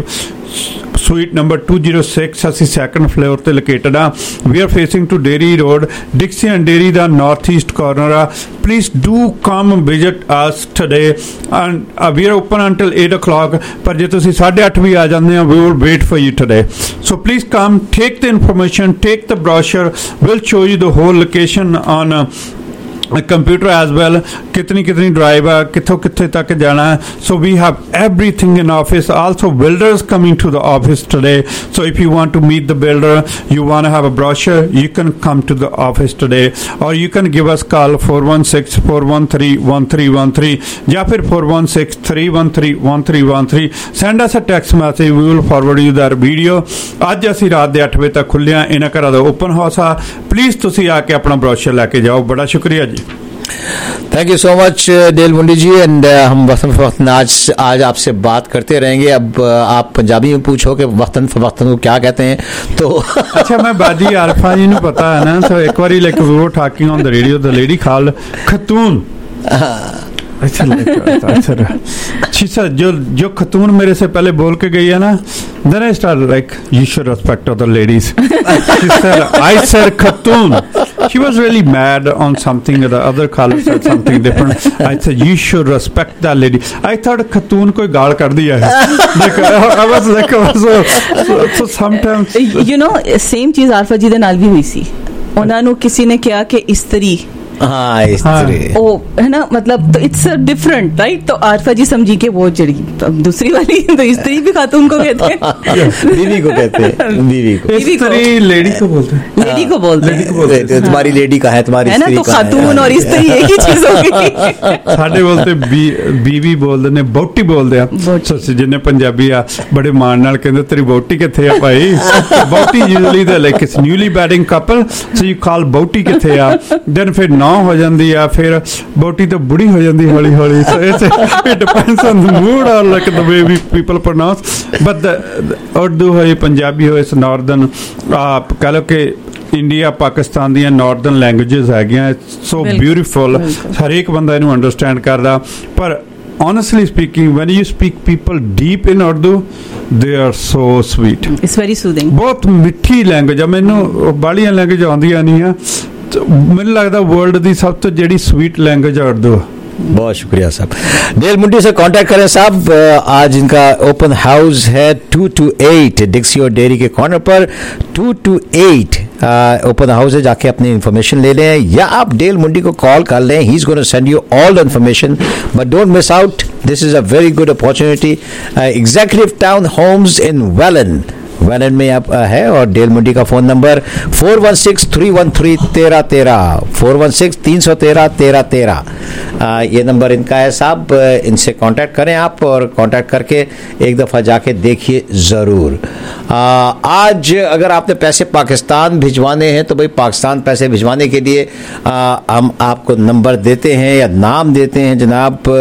suite number two oh six. ਅਸੀਂ second floor ਤੇ located ਆ. We are facing to Dairy Road, Dixie and Dairy ਦਾ northeast corner ਆ. Please do come visit us today, and uh, we are open until eight o'clock. ਪਰ ਜੇ ਤੁਸੀਂ ਸਾਢੇ ਅੱਠ ਵੀ ਆ ਜਾਂਦੇ ਆ, we will wait for you today. So please come, take the information, take the brochure. We'll show you the whole location on uh, computer as well, कितनी कितनी ड्राइव है, कितों कितने तक जाना है. So we have everything in office. Also builders coming to the office today. So if you want to meet the builder, you want to have a brochure, you can come to the office today, or you can give us call four one six four one three one three one three या फिर four one six three one three one three one three. send us a text message, we will forward you that video. ਅੱਜ ਅਸੀਂ ਰਾਤ ਦੇ ਅੱਠ ਵਜੇ ਤੱਕ ਖੁੱਲੇ ਆ. ਇਹਨਾਂ ਘਰਾਂ ਦਾ ਓਪਨ ਹਾਊਸ ਆ. ਪਲੀਜ਼ ਤੁਸੀਂ ਆ ਕੇ ਆਪਣਾ ब्रोशर ਲੈ ਕੇ जाओ. बड़ा शुक्रिया जी. Thank you so much Dale Mundi ji. And हम वक्तन फवक्तन आज आज आपसे बात करते रहेंगे. अब आप पंजाबी में पूछो कि वक्तन फवक्तन को क्या कहते हैं. तो अच्छा, मैं बाजी आरफा जी को पता है ना. तो एक बार like we were talking on the radio, the lady called Khatoon. अच्छा अच्छा, जो जो खतून मेरे से पहले बोल के गई है ना, Then I started like, you should respect other ladies. She said, I said Khatun. She was really mad on something. The other caller said something different. I said, you should respect that lady. I thought Khatun koi gaal kar diya hai. Like, I was like, so, so, so sometimes. You know, same चीज आरफा जी दे नाल भी हुई सी. ਉਹਨਾਂ ਨੂੰ ਕਿਸੇ ਨੇ ਕਿਹਾ ਕਿ ਇਸਤਰੀ हाँ इस्त्री ओ है ना, मतलब तो इट्स डिफरेंट राइट. तो आरफा जी समझी के वो जड़ी दूसरी वाली तो इस्त्री भी खातून को कहते हैं, बीवी को कहते हैं, बीवी को इस्त्री लेडी को बोलते हैं, लेडी को बोलते हैं. तुम्हारी लेडी का है, तुम्हारी है ना, तो खातून और इस्त्री एक ही चीज हो गई. ਸਾਡੇ बोलते बीवी बोलते ने, ਬੋਟੀ बोलते ਆ. ਸੱਸੀ ਜਿੰਨੇ ਪੰਜਾਬੀ ਆ ਬੜੇ ਮਾਣ ਨਾਲ ਕਹਿੰਦੇ ਤੇਰੀ ਬੋਟੀ ਕਿੱਥੇ ਆ ਭਾਈ. ਬੋਟੀ ਯੂਜ਼ਲੀ ਦਾ like it's newly wedding couple, so you call ਬੋਟੀ ਕਿੱਥੇ ਆ. ਦੈਨ ਫਿਰ ਨੌ ਹੋ ਜਾਂਦੀ ਆ, ਫਿਰ ਬੋਟੀ ਤਾਂ ਬੁੜੀ ਹੋ ਜਾਂਦੀ ਹੌਲੀ ਹੌਲੀ. So it's it depends on the mood or like the way we people pronounce. But Urdu ਹੋਏ, ਪੰਜਾਬੀ ਹੋਏ, ਨਾਰਦਰਨ ਆਪ ਕਹ ਲਓ ਕਿ ਇੰਡੀਆ ਪਾਕਿਸਤਾਨ ਦੀਆਂ ਨਾਰਦਰਨ ਲੈਂਗੁਏਜਸ ਹੈਗੀਆਂ. ਸੋ ਬਿਊਟੀਫੁਲ, ਹਰੇਕ ਬੰਦਾ ਇਹਨੂੰ ਅੰਡਰਸਟੈਂਡ ਕਰਦਾ. ਪਰ honestly speaking, when you speak people deep in Urdu, they are so sweet. It's very soothing. ਬਹੁਤ ਮਿੱਠੀ ਲੈਂਗੁਏਜ ਆ. ਮੈਨੂੰ ਬਾਲੀਆਂ ਲੈਂਗੁਏਜ ਆਉਂਦੀਆਂ ਨਹੀਂ ਆ. ਮੈਨੂੰ ਲੱਗਦਾ ਵਰਲਡ ਦੀ ਸਭ ਤੋਂ ਜਿਹੜੀ ਸਵੀਟ ਲੈਂਗੁਏਜ ਆ ਉਰਦੂ. बहुत शुक्रिया साहब. डेल मुंडी से कांटेक्ट करें साहब. आज इनका ओपन हाउस है टू टू एट डिक्सी और डेयरी के कॉर्नर पर. Two two eight open house है, जाके अपनी इन्फॉर्मेशन ले लें या आप डेल मुंडी को कॉल कर लें. He is going to send you all the information, but don't miss out. This is a very good opportunity. Executive town homes in Welland Welland में आप है. और डेल मुंडी का phone number four one six three one three तेरह तेरह four one six तीन सौ तेरह तेरह तेरह ये नंबर इनका है साहब. इनसे कांटेक्ट करें आप और कांटेक्ट करके एक दफ़ा जाके देखिए ज़रूर. आज अगर आपने पैसे पाकिस्तान भिजवाने हैं तो भाई पाकिस्तान पैसे भिजवाने के लिए आ, हम आपको नंबर देते हैं या नाम देते हैं जनाब.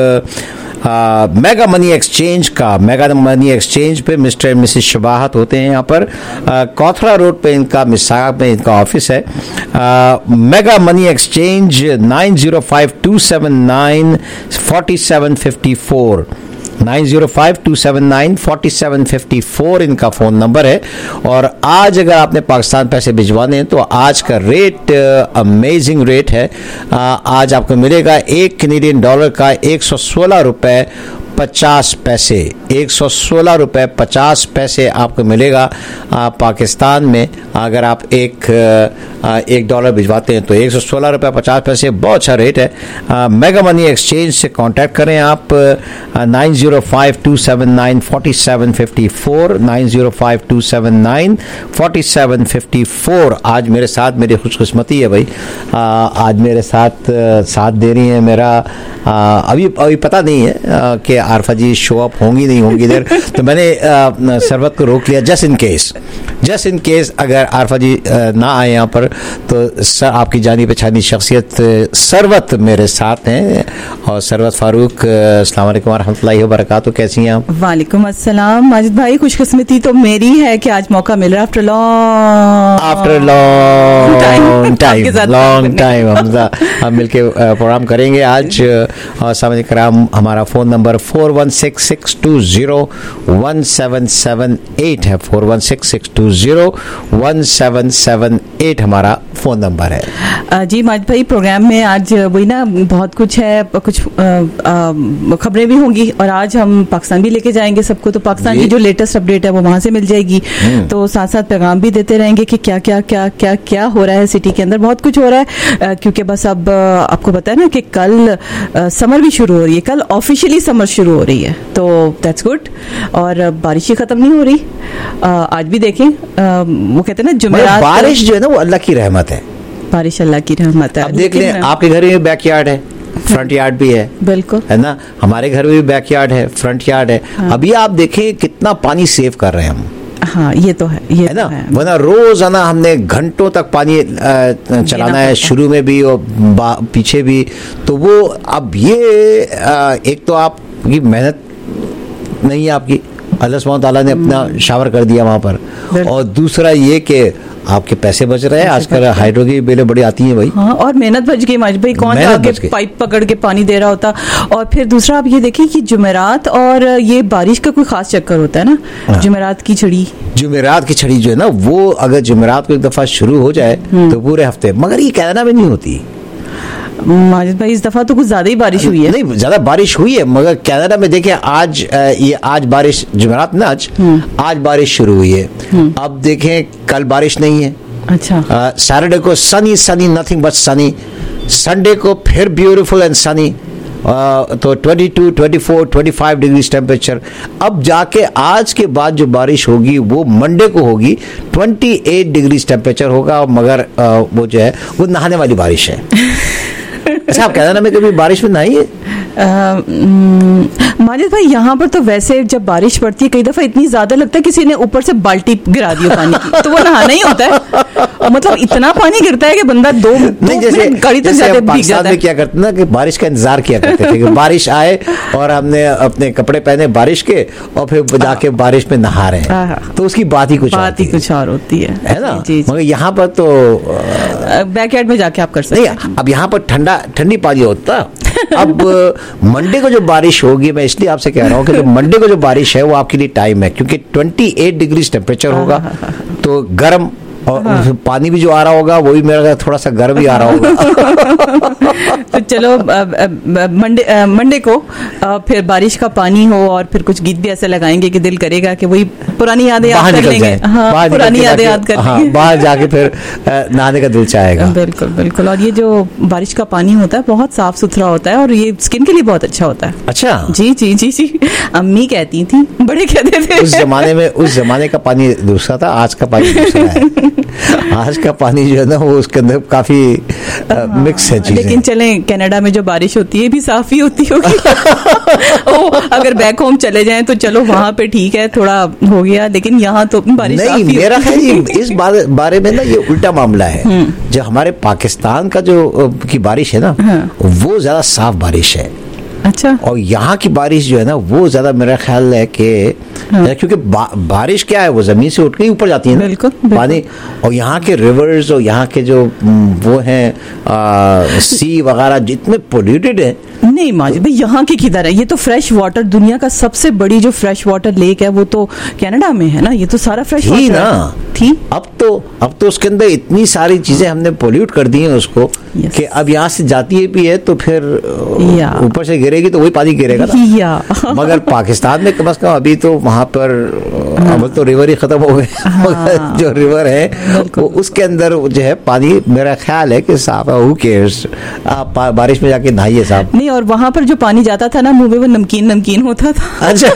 मेगा मनी एक्सचेंज का, मेगा मनी एक्सचेंज पे मिस्टर एंड मिसेस शबाहत होते हैं यहाँ पर. कोथरा रोड पे इनका मिसाक में इनका ऑफिस है. Mega money exchange nine zero five two seven nine forty seven fifty four nine zero five two seven nine forty seven fifty four इनका फ़ोन नंबर है. और आज अगर आपने पाकिस्तान पैसे भिजवाने हैं तो आज का रेट अमेजिंग रेट है. आ, आज आपको मिलेगा एक कैनेडियन डॉलर का एक सौ सोलह रुपये पचास पैसे. एक सौ सोलह रुपये पचास पैसे आपको मिलेगा आ, पाकिस्तान में. अगर आप एक आ, एक डॉलर भिजवाते हैं तो एक सौ सोलह रुपये पचास पैसे, बहुत अच्छा रेट है. आ, मेगा मनी एक्सचेंज से कांटेक्ट करें आप. Nine zero five two seven nine forty seven fifty four nine zero five two seven nine forty seven fifty four. आज मेरे साथ मेरी खुशकिस्मती है भाई, आ, आज मेरे साथ साथ दे रही हैं मेरा. आ, अभी अभी पता नहीं है आ, कि आरफा जी शो अप होंगी नहीं होंगी इधर. तो मैंने सरवत को रोक लिया just in case just in case अगर आरफा जी ना आए यहाँ पर तो सर आपकी जानी पहचानी शख्सियत सरवत मेरे साथ हैं. और सरवत फारूक, अस्सलाम वालेकुम रहमतुल्लाहि व बरकातहू. कैसी हैं आप? वालेकुम अस्सलाम माजिद भाई. खुशकिस्मती तो मेरी है कि आज मौका मिल रहा है after long after long time long time हम हम मिलके प्रोग्राम करेंगे आज. और सामने कराम हमारा phone number four one six six two zero one seven seven eight है. Four one six six two zero one seven seven eight हमारा फ़ोन नंबर है. जी माजिद भाई, प्रोग्राम में आज वही ना बहुत कुछ है, कुछ खबरें भी होंगी और आज हम पाकिस्तान भी लेके जाएंगे सबको. तो पाकिस्तान की जो लेटेस्ट अपडेट है वो वहाँ से मिल जाएगी. तो साथ साथ पैगाम भी देते रहेंगे कि क्या क्या क्या क्या क्या हो रहा है सिटी के अंदर. बहुत कुछ हो रहा है क्योंकि बस अब आपको पता है ना कि कल समर भी शुरू हो रही है. कल ऑफिशियली समर शुरू हो रही है तो दैट्स गुड. और बारिश ही खत्म नहीं हो रही. आज भी देखें, वो कहते हैं ना जुमेरात, बारिश जो है ना वो अल्लाह की रहमत है. बारिश अल्लाह की रहमत है. अब देख लें, आपके घर में बैकयार्ड है, फ्रंट यार्ड भी है, बिल्कुल है ना. हमारे घर में भी बैकयार्ड है, फ्रंट यार्ड है. हाँ. अभी आप देखें कितना पानी सेव कर रहे हैं हम. हाँ ये तो है, ये है ना. वरना रोजाना हमने घंटों तक पानी आ, चलाना है, शुरू में भी और पीछे भी. तो वो अब ये आ, एक तो आपकी मेहनत नहीं है आपकी, अल्लाह सुब्हान तआला ने अपना शावर कर दिया वहाँ पर. और दूसरा ये कि आपके पैसे बच रहे हैं। आजकल हाइड्रो की बिलें बड़ी आती हैं भाई। हाँ, और मेहनत बच गई माजिद भाई, कौन आगे पाइप पकड़ के पानी दे रहा होता। और फिर दूसरा आप ये देखिए कि जुमेरात और ये बारिश का कोई खास चक्कर होता है ना, जुमेरात की छड़ी जुमेरात की छड़ी जो है ना, वो अगर जुमेरात को एक दफा शुरू हो जाए तो पूरे हफ्ते, मगर ये कनाडा में नहीं होती माजिद भाई। इस दफा तो कुछ ज्यादा ही बारिश हुई है। नहीं, ज्यादा बारिश हुई है, मगर कनाडा में देखिए आज ये आज बारिश जुमेरात ना आज आज बारिश शुरू हुई है। अब देखें कल बारिश नहीं है। अच्छा, सैटरडे को sunny sunny nothing but sunny, Sunday को फिर ब्यूटीफुल एंड सनी, तो बाईस, चौबीस, पच्चीस डिग्री टेम्परेचर। अब जाके आज के बाद जो बारिश होगी वो मंडे को होगी, अट्ठाईस डिग्री टेम्परेचर होगा, मगर वो जो है वो नहाने वाली बारिश है। अच्छा, आप कनाडा में कभी बारिश में नहाई है? माजिद भाई यहाँ पर तो वैसे जब बारिश पड़ती है कई दफा इतनी ज्यादा लगता है किसी ने ऊपर से बाल्टी गिरा दी पानी की, तो वो नहाना ही होता है। मतलब इतना पानी गिरता है कि बंदा दो, नहीं, जैसे गाड़ी तक जाते भीग जाता है। क्या करते ना कि बारिश का इंतजार किया करते थे कि बारिश आए और हमने अपने कपड़े पहने बारिश के और फिर जाके बारिश में नहा रहे हैं, तो उसकी बात ही कुछ बात ही कुछ और होती है, है ना। मगर यहाँ पर तो बैकयार्ड में जाके आप कर सकते हैं। अब यहाँ पर ठंडा ठंडी पानी होता। अब मंडे को जो बारिश होगी, मैं इसलिए आपसे कह रहा हूँ कि मंडे को जो बारिश है वो आपके लिए टाइम है, क्योंकि अट्ठाईस डिग्री टेम्परेचर होगा, तो गर्म और हाँ। पानी भी जो आ रहा होगा वो भी मेरा थोड़ा सा गर्म ही आ रहा होगा। तो चलो मंडे मंडे को आ, फिर बारिश का पानी हो और फिर कुछ गीत भी ऐसे लगाएंगे कि दिल करेगा कि वही पुरानी यादें याद कर लेंगे। हाँ, पुरानी यादें याद कर हाँ, बाहर जाके फिर नहाने का दिल चाहेगा। बिल्कुल बिल्कुल। और ये जो बारिश का पानी होता है बहुत साफ सुथरा होता है और ये स्किन के लिए बहुत अच्छा होता है। अच्छा, जी जी जी जी अम्मी कहती थी, बड़े कहते थे। उस जमाने में उस जमाने का पानी दूसरा था, आज का पानी दूसरा है। आज का पानी जो है ना वो उसके अंदर काफी मिक्स है चीजें। लेकिन चलें, कनाडा में जो बारिश होती है भी साफ ही होती होगी। ओ, अगर बैक होम चले जाएं तो चलो वहां पे ठीक है, थोड़ा हो गया, लेकिन यहाँ तो बारिश नहीं। मेरा ख्याल इस बारे, बारे में ना ये उल्टा मामला है। जो हमारे पाकिस्तान का जो की बारिश है ना, वो ज्यादा साफ बारिश है। अच्छा, और यहाँ की बारिश जो है ना वो ज्यादा मेरा ख्याल है कि हाँ। क्योंकि बा, बारिश क्या है, वो जमीन से उठ के ऊपर जाती है ना, बिल्कुल, बिल्कुल। पानी। और यहाँ के रिवर्स और यहाँ के जो वो हैं सी वगैरह जितने पोल्यूटेड है। नहीं माजिद भाई, यहाँ की किधर है? ये तो फ्रेश वाटर, दुनिया का सबसे बड़ी जो फ्रेश वाटर लेक है वो तो कनाडा में है ना। ये तो सारा फ्रेश वाटर ना थी। अब तो अब तो उसके अंदर इतनी सारी चीजें हमने पोल्यूट कर दी हैं उसको कि अब यहाँ से जाती भी है तो फिर ऊपर से गिरेगी तो वही पानी गिरेगा ना। मगर पाकिस्तान में कम से कम अभी तो वहां पर अब तो रिवर ही खत्म हो गए। हाँ। जो रिवर है वो उसके अंदर जो है पानी मेरा ख्याल है कि साफ है। हु केयर्स, आप बारिश में जाके नहाइए साहब। नहीं, और वहां पर जो पानी जाता था ना मुंह में वो नमकीन नमकीन होता था। अच्छा।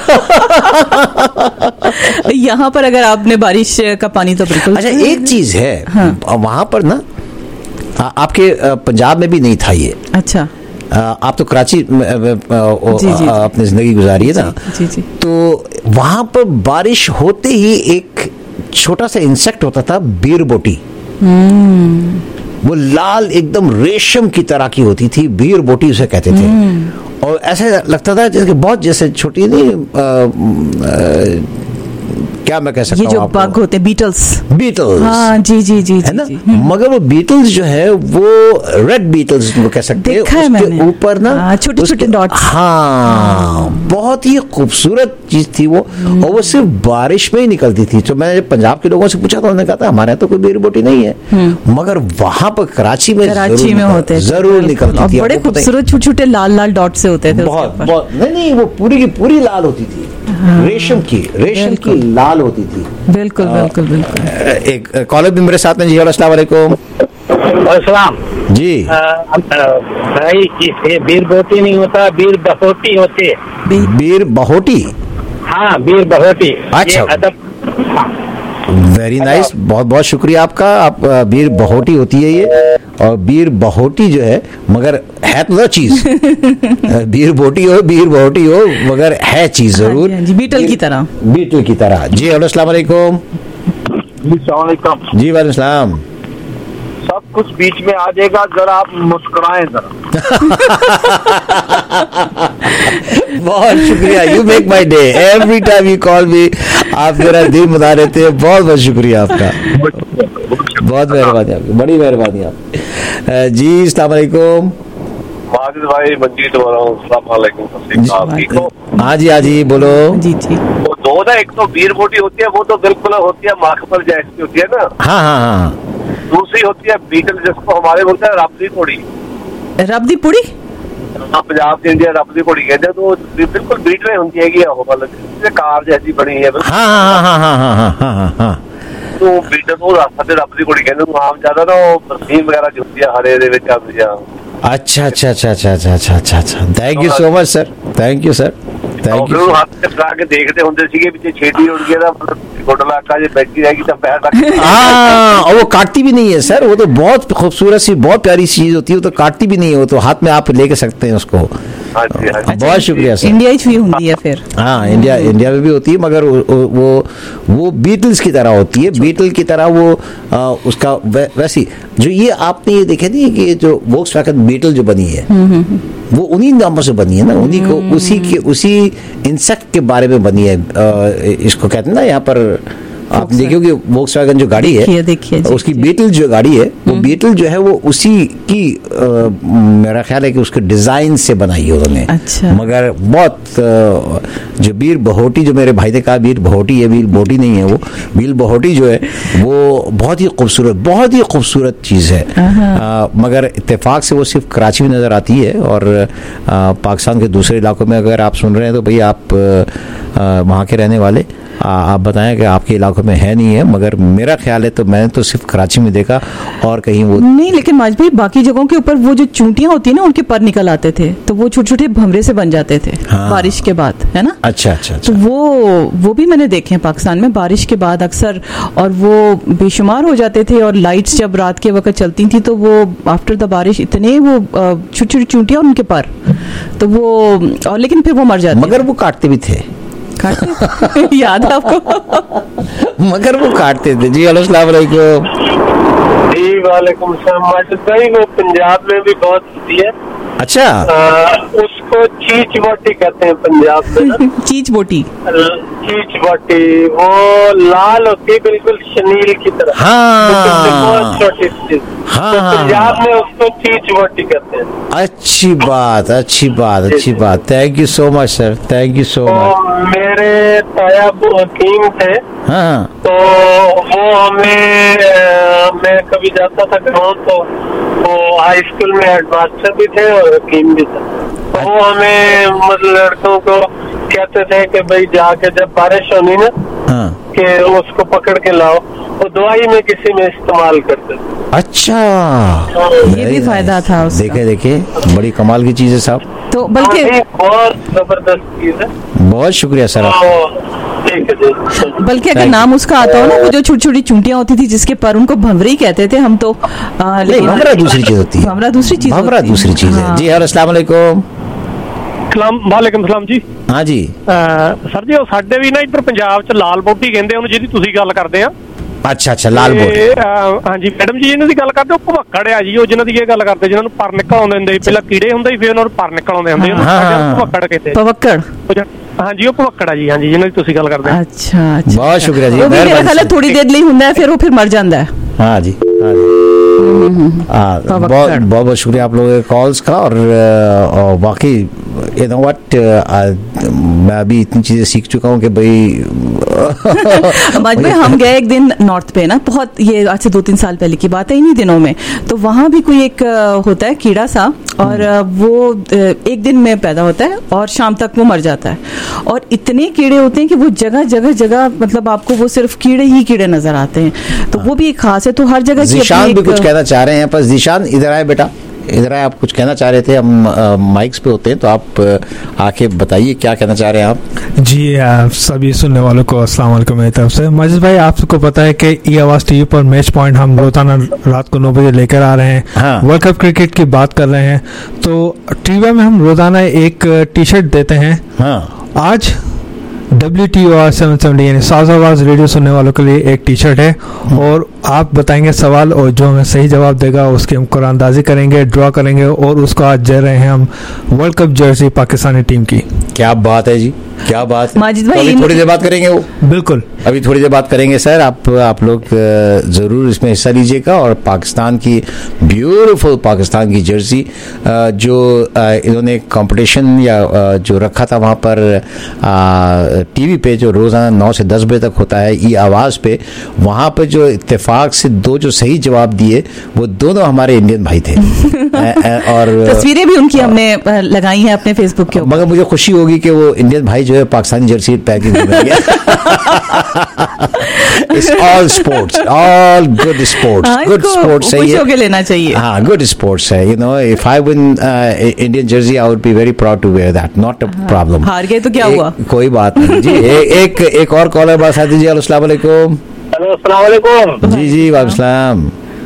यहाँ पर अगर आपने बारिश का पानी तो बिल्कुल। अच्छा, एक चीज है। हाँ। वहां पर ना आपके पंजाब में भी नहीं था ये। अच्छा, आप तो कराची अपनी जिंदगी गुजारी है ना, जी जी। तो वहां पर बारिश होते ही एक छोटा सा इंसेक्ट होता था, बीर बोटी। वो लाल एकदम रेशम की तरह की होती थी, बीर बोटी उसे कहते थे। और ऐसा लगता था जैसे बहुत जैसे छोटी नहीं आ, आ, क्या मैं कह सकता हूँ, ये जो बग होते हैं, बीटल्स। बीटल्स, हाँ जी जी जी, है ना। मगर वो बीटल्स जो है वो रेड बीटल्स कह सकते हैं, उसके ऊपर ना छोटे छोटे डॉट्स। हाँ, बहुत ही खूबसूरत चीज थी वो। और वो सिर्फ बारिश में ही निकलती थी। तो मैंने जब पंजाब के लोगों से पूछा तो उन्होंने कहा था हमारे यहाँ तो कोई बीर बोटी नहीं है, मगर वहां पर कराची में कराची में होते जरूर निकलती थी। बड़े खूबसूरत छोटे छोटे लाल लाल डॉट से होते थे। बहुत बहुत नहीं नहीं, वो पूरी की पूरी लाल होती थी। हाँ, रेशम की रेशम की लाल होती थी। बिल्कुल बिल्कुल बिल्कुल। एक कॉलर भी मेरे साथ में। जी, अस्सलाम वालेकुम। अस्सलाम जी। भाई, ये बीर बोटी नहीं होता, बीर बहोटी होती है। बीर बहोटी? हाँ, बीर बहोटी। अच्छा, वेरी नाइस, बहुत बहुत शुक्रिया आपका। आप बीर बहोटी होती है ये, और बीर बहोटी जो है मगर है तो ना चीज। बीर बोटी हो बीर बहोटी हो मगर है चीज जरूर। हाँ जी, बीटल की तरह। बीटल की तरह। जी, अस्सलाम वालेकुम। जी वालेकुम सलाम। सब कुछ बीच में आ जाएगा, जरा आप मुस्कुराएं जरा। बहुत शुक्रिया, you make my day every time you call me, आप मेरा दिन बना देते हैं, बहुत बहुत शुक्रिया आपका, बहुत मेहरबानी आपकी, बड़ी मेहरबानी आप जी। अस्सलाम वालेकुम माजिद भाई, मंजीत बोल रहा हूँ। अस्सलाम वालेकुम, ठीक हो? हाँ जी हाँ जी बोलो जी जी। वो दो ना, एक तो बीर बोटी होती है, वो तो बिल्कुल होती है माखमल जैसी होती है ना। हाँ हाँ हाँ। दूसरी होती है बीटल, जिसको हमारे बोलते हैं रबदी पोड़ी। रबदी पुड़ी पंजाब के इंडिया रबदी पोड़ी कहते हैं, तो बिल्कुल बीटलें होती है कि मतलब कार जैसी बनी है। हाँ हाँ हाँ हाँ हाँ हाँ हाँ हाँ। तो बीटल तो रबदी पोड़ी कहते हैं, आम ज्यादा ना वो बरसीन वगैरह जो होती है हरे दे विच आती है। अच्छा अच्छा अच्छा अच्छा अच्छा अच्छा अच्छा अच्छा thank you so much sir, thank you sir, thank you. हाथ से चला के देखते होंगे सीगे पीछे छेड़ी उड़ गया था, गोडला का ये बैठी रहेगी तब पैर रख। हाँ, और वो काटती भी नहीं है सर, वो तो बहुत खूबसूरत सी बहुत प्यारी चीज होती है, वो तो काटती भी नहीं है, वो तो हाथ में आप लेके सकते हैं उसको। बहुत शुक्रिया सर। इंडिया ही होती है फिर। हाँ इंडिया इंडिया में भी होती है, मगर वो वो, वो बीटल्स की तरह होती है, बीटल की तरह वो आ, उसका वै, वैसी जो ये आपने ये देखे नहीं कि जो वोक्सवैगन बीटल जो बनी है वो उन्हीं नामों से बनी है ना, उन्हीं को उसी के उसी इंसेक्ट के बारे में बनी है। आ, इसको कहते हैं ना यहाँ पर आप देखिए कि वोक्सवैगन जो गाड़ी है, देखिए उसकी बीटल जो गाड़ी है, वो बीटल जो है वो उसी की आ, मेरा ख्याल है कि उसके डिजाइन से बनाई है उन्होंने। अच्छा। मगर बहुत आ, जो बीर बहोटी जो मेरे भाई ने कहा बीर बहोटी है, बीर बोटी नहीं है, वो बीर बहोटी जो है वो बहुत ही खूबसूरत बहुत ही खूबसूरत चीज़ है। आ, मगर इत्तेफाक से वो सिर्फ कराची में नज़र आती है, और आ, पाकिस्तान के दूसरे इलाकों में अगर आप सुन रहे हैं तो भाई आप वहाँ के रहने वाले आ, आप बताएं कि आपके इलाकों में है नहीं है, मगर मेरा ख्याल है तो मैंने तो सिर्फ कराची में देखा और कहीं वो नहीं। लेकिन माज भाई बाकी जगहों के ऊपर वो जो चूंटियां होती है ना, उनके पर निकल आते थे, तो वो छोटे छोटे भमरे से बन जाते थे। हाँ। बारिश के बाद, है ना। अच्छा अच्छा, अच्छा। तो वो वो भी मैंने देखे हैं पाकिस्तान में बारिश के बाद अक्सर, और वो बेशुमार हो जाते थे, और लाइट्स जब रात के वक्त चलती थी तो वो आफ्टर द बारिश इतने वो छोटी छोटी चूंटियां उनके पर, तो वो और लेकिन फिर वो मर जाते, मगर वो काटते भी थे। याद है आपको? मगर वो काटते थे जी। हेलो अस्सलाम वालेकुम जी। वालेकुम सलाम। माजिद भाई वो पंजाब में भी बहुत होती है। अच्छा। आ, उसको चीच बोटी कहते हैं पंजाब में। चीच बोटी चीच बोटी वो लाल होती है बिल्कुल शनील की तरह। हाँ। बहुत छोटी चीज। हाँ, तो हाँ, पंजाब में उसको चीच बोटी कहते हैं। अच्छी बात अच्छी बात अच्छी बात thank you so much sir, thank you so much. मेरे ताया हकीम थे। हाँ। तो वो हमें मैं कभी जाता था गाँव तो वो हाई स्कूल में हेडमास्टर भी थे और हकीम भी थे, तो वो हमें मतलब लड़कों को कहते थे कि भाई जाके जब बारिश होनी ना, हाँ। कि उसको पकड़ के लाओ, वो दवाई में किसी में इस्तेमाल करते थे। अच्छा, ये भी फायदा था उसका। देखे देखे बड़ी कमाल की चीज है साहब। तो बल्कि बहुत जबरदस्त चीज है। बहुत शुक्रिया सर आप। बल्कि अगर नाम उसका आता हो ना, वो जो छोटी छोटी चूंटियां होती थी जिसके पर, उनको भंवरे ही कहते थे हम तो। आ, लेकिन भंवरा दूसरी चीज होती है। भंवरा दूसरी चीज भंवरा दूसरी चीज है जी। अस्सलाम वालेकुम। ਵਾਲੇਕੁਮ ਸਲਾਮ ਜੀ। हाँ जी ਸਰ ਜੀ, ਉਹ ਸਾਡੇ ਵੀ ਨਾ ਇੱਧਰ ਪੰਜਾਬ ਚ ਲਾਲ ਬੋਟੀ ਕਹਿੰਦੇ ਉਹਨੂੰ, ਜਿਹਦੀ ਤੁਸੀਂ ਗੱਲ ਕਰਦੇ ਆ। ਅੱਛਾ ਅੱਛਾ, ਲਾਲ ਬੋਟੀ। ਹਾਂਜੀ ਮੈਡਮ ਜੀ, ਇਹਨਾਂ ਦੀ ਗੱਲ ਕਰਦੇ, ਉਹ ਭਵੱਕੜ ਆ ਜੀ, ਉਹ ਜਿਹਨਾਂ ਦੀ ਇਹ ਗੱਲ ਕਰਦੇ, ਜਿਹਨਾਂ ਨੂੰ ਪਰ ਨਿਕਲ ਆਉਂਦੇ ਹੁੰਦੇ, ਪਹਿਲਾਂ ਕੀੜੇ ਹੁੰਦੇ ਸੀ, ਫਿਰ ਉਹਨਾਂ ਨੂੰ ਪਰ ਨਿਕਲ ਆਉਂਦੇ ਹੁੰਦੇ, ਭਵੱਕੜ ਕਹਿੰਦੇ। ਭਵੱਕੜ ਹਾਂਜੀ, ਉਹ ਭਵੱਕੜ ਆ ਜੀ। ਹਾਂਜੀ, ਜਿਹਨਾਂ ਦੀ ਤੁਸੀਂ ਗੱਲ ਕਰਦੇ। अच्छा अच्छा, बहुत शुक्रिया जी। मेरा ख्याल है थोड़ी देर लिए ਹੁੰਦਾ है, फिर वो फिर मर जाता है। हाँ जी हाँ जी। हाँ, बहुत बहुत बहुत शुक्रिया आप लोगों के कॉल्स का, और, और वाकई यू नो व्हाट मैं अभी इतनी चीजें सीख चुका हूँ कि भाई माज भाई हम गए एक दिन नॉर्थ पे ना, बहुत ये आज से दो तीन साल पहले की बात है, इन्हीं दिनों में, तो वहाँ भी कोई एक होता है कीड़ा सा, और वो एक दिन में पैदा होता है और शाम तक वो मर जाता है, और इतने कीड़े होते हैं कि वो जगह जगह जगह मतलब आपको वो सिर्फ कीड़े ही कीड़े नजर आते हैं, तो वो भी एक खास है। तो हर जगह ज़ीशान भी कुछ कहना चाह रहे हैं पर ज़ीशान इधर आए बेटा, इधर आए, आप कुछ कहना चाह रहे थे। हम माइक्स पे होते हैं तो आप आके बताइए क्या कहना चाह रहे हैं आप। जी आ, सभी सुनने वालों को अस्सलाम वालेकुम मेरी तरफ से। मजिद भाई, आपको पता है कि ई आवाज़ टीवी पर मैच पॉइंट हम रोजाना रात को नौ बजे लेकर आ रहे हैं। हाँ। वर्ल्ड कप क्रिकेट की बात कर रहे हैं, तो टीवी में हम रोजाना एक टी शर्ट देते हैं। हाँ। आज W T O R seven seventy यानी साज आवाज रेडियो सुनने वालों के लिए एक टी शर्ट है, और आप बताएंगे सवाल और जो हमें सही जवाब देगा उसकी हम कुरानदाजी करेंगे, ड्रॉ करेंगे, और उसको आज दे रहे हैं हम world cup jersey Pakistani team की। क्या बात है जी, क्या बात है। माजिद तो भाई, अभी थोड़ी देर बात करेंगे वो, बिल्कुल अभी थोड़ी देर बात करेंगे सर। आप आप लोग ज़रूर इसमें हिस्सा लीजिएगा, और पाकिस्तान की ब्यूटीफुल पाकिस्तान की जर्सी जो इन्होंने कंपटीशन या जो रखा था वहाँ पर टीवी पे, जो रोज़ाना नौ से दस बजे तक होता है ई आवाज़ पे, वहाँ पे जो इत्तेफाक से दो जो सही जवाब दिए वो दोनों हमारे इंडियन भाई थे। और तस्वीरें भी उनकी हमने लगाई हैं अपने फेसबुक के ऊपर। मगर मुझे खुशी होगी कि वो इंडियन भाई जो है पाकिस्तानी जर्सी पैकिंग करेंगे। It's all sports, all good sports, good sports है ये, होके लेना चाहिए। हाँ, गुड स्पोर्ट्स है। You know, if I win Indian jersey I would be very proud to wear that, not a problem. हार गए तो क्या हुआ, कोई बात नहीं जी। एक एक और कॉलर बात साथी जी। अस्सलाम वालेकुम। हेलो, अस्सलाम वालेकुम। जी जी, वालेकुम सलाम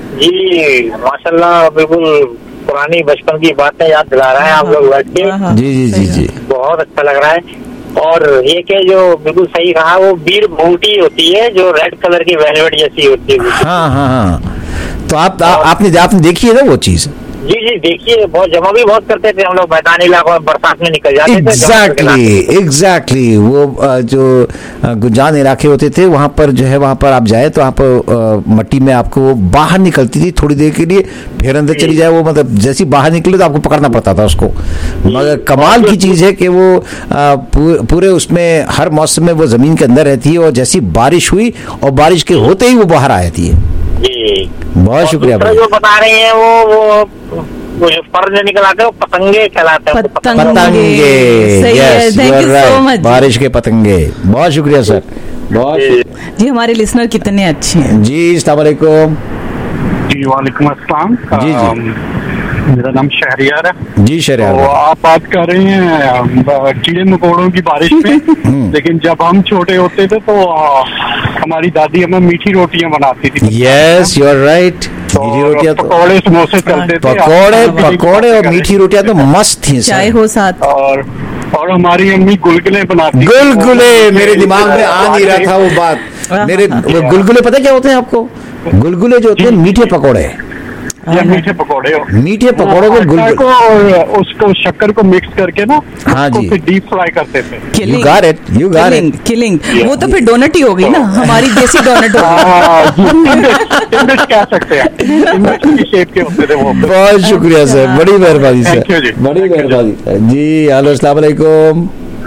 जी, माशाल्लाह, बिल्कुल पुरानी बचपन की बातें याद दिला रहे हैं आप लोग बैठ के। जी जी जी जी, बहुत अच्छा लग रहा है। और ये के जो बिल्कुल सही कहा, वो बीर बूटी होती है जो रेड कलर की वेलवेट जैसी होती है। हाँ हाँ हाँ, तो आप आ, आपने आपने देखी है ना वो चीज? जी जी, देखिए, बहुत जमा भी बहुत करते थे हम लोग, मैदानी इलाकों में बरसात में निकल जाते थे। एग्जैक्टली एग्जैक्टली, वो जो गुंजान इलाके होते थे वहाँ पर जो है, वहाँ पर आप जाए तो वहाँ पर मट्टी में आपको वो बाहर निकलती थी थोड़ी देर के लिए, फिर अंदर चली जाए वो, मतलब जैसी बाहर निकले तो आपको पकड़ना पड़ता था उसको। मगर कमाल की चीज़ है कि वो पूरे उसमें हर मौसम में वो ज़मीन के अंदर रहती है, और जैसी बारिश हुई और बारिश के होते ही वो बाहर आ जाती है। जी, बहुत शुक्रिया भाई। जो बता रहे हैं वो वो वो जो पर जो निकल आते हैं वो पतंगे कहलाते हैं। पतंगे, यस, यू आर राइट, बारिश के पतंगे। बहुत शुक्रिया सर, बहुत जी। हमारे लिसनर कितने अच्छे हैं जी। अस्सलाम वालेकुम। जी वालेकुम अस्सलाम। जी जी, मेरा नाम शहरियार है जी। शहरियार, तो आप बात कर रहे हैं कीड़े मकोड़ों की बारिश में, लेकिन जब हम छोटे होते थे तो आ, हमारी दादी हमें मीठी रोटियां बनाती थी। Yes, you are right. मीठी रोटियां, पकौड़े समोसे चलते थे, पकौड़े पकौड़े और मीठी रोटियां तो मस्त थी, चाय हो साथ। और और हमारी अम्मी गुलगुले बनाती। गुलगुले, मेरे दिमाग में आ नहीं रहा था वो बात। मेरे गुलगुले पता क्या होते हैं आपको? गुलगुले जो होते हैं मीठे पकौड़े, या मीठे पकौड़े हो, मीठे पकौड़ों को गुलगुले को और उसको शक्कर को मिक्स करके ना, हाँ जी, फिर डीप फ्राई करते थे। You got it, you got it. Killing, वो तो फिर डोनट ही हो गई ना, हमारी देसी डोनट हो गई, कह सकते हैं की शेप के होते थे वो। बहुत शुक्रिया सर, बड़ी मेहरबानी सर, बड़ी मेहरबानी जी। हेलो, अस्सलाम वालेकुम।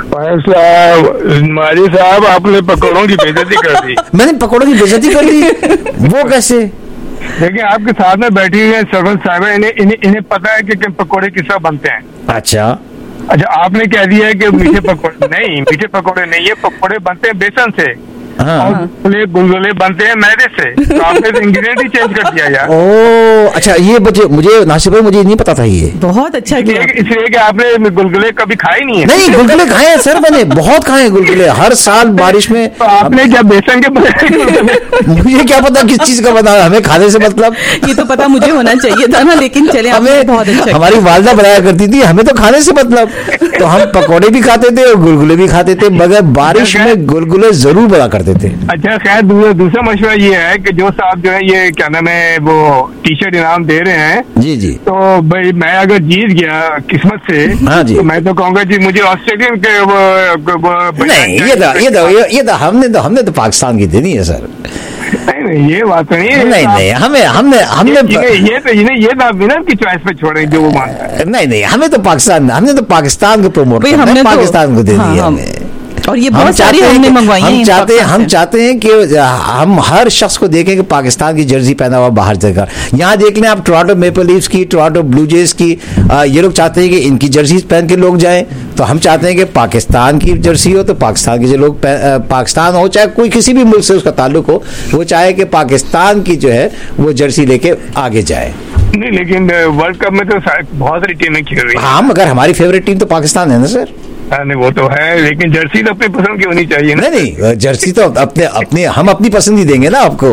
माजी साहब, आपने पकौड़ों की बेइज्जती कर दी। मैंने पकौड़ों की बेइज्जती कर दी? वो कैसे? देखिए, आपके साथ में बैठी हुई है सरपंच साहब, इन्हें इन्हें इन्हें पता है कि, कि पकौड़े किस तरह बनते हैं। अच्छा अच्छा, आपने कह दिया है कि मीठे पकौड़े नहीं, मीठे पकौड़े नहीं, ये पकौड़े बनते हैं बेसन से। हाँ। और गुलगुले बनते हैं मैदे से, तो आपने इंग्रेडिएंट ही चेंज कर दिया यार। ओ अच्छा, ये मुझे मुझे नासिर भाई मुझे नहीं पता था ये। बहुत अच्छा किया। इसलिए कि आपने गुलगुले कभी खाए नहीं है। नहीं, गुलगुले खाए हैं सर, मैंने बहुत खाए हैं गुलगुले, हर साल बारिश में। तो आपने क्या बेसन के बनाए? मुझे क्या पता किस चीज का बना, हमें खाने से मतलब। ये तो पता मुझे होना चाहिए था ना, लेकिन चले, हमें बहुत अच्छा। हमारी वालदा बनाया करती थी, हमें तो खाने से मतलब, तो हम पकौड़े भी खाते थे और गुलगुले भी खाते थे, मगर बारिश में गुलगुले जरूर बना करते थे। अच्छा, खैर दूसरा मशवरा ये है कि जो साहब जो है ये क्या नाम है वो टी शर्ट इनाम दे रहे हैं, जी जी, तो भाई मैं अगर जीत गया किस्मत से, हाँ जी, तो मैं तो कहूँगा जी मुझे ऑस्ट्रेलियन के वो, वो नहीं, ये तो ये तो ये तो हमने तो हमने तो पाकिस्तान की देनी है सर। नहीं नहीं, ये बात नहीं है। नहीं नहीं, हमें हमने हमने ये तो इन्हें ये तो विनर की चॉइस पे छोड़े जो वो मानता है। नहीं नहीं, हमें तो पाकिस्तान हमने तो पाकिस्तान को प्रमोट करना है, पाकिस्तान को देनी है हमें। और ये बहुत सारी हमने मंगवाई हैं। हम चाहते हैं हम चाहते हैं कि हम हर शख्स को देखें कि पाकिस्तान की जर्सी पहना हुआ बाहर जाकर। यहाँ देख लें आप टोरंटो मेपल लीफ्स की, टोरंटो ब्लू जेज की, आ, ये लोग चाहते हैं कि इनकी जर्सी पहन के लोग जाएं, तो हम चाहते हैं कि पाकिस्तान की जर्सी हो तो पाकिस्तान के जो लोग, पाकिस्तान हो चाहे कोई किसी भी मुल्क से उसका ताल्लुक हो, वो चाहे कि पाकिस्तान की जो है वो जर्सी लेके आगे जाए। नहीं, लेकिन वर्ल्ड कप में तो बहुत सारी टीमें खेल रही हैं। हाँ, मगर हमारी फेवरेट टीम तो पाकिस्तान है ना सर। नहीं, वो तो है, लेकिन जर्सी तो अपनी पसंद की होनी चाहिए ना। नहीं नहीं, जर्सी तो अपने अपने हम अपनी पसंद ही देंगे ना आपको।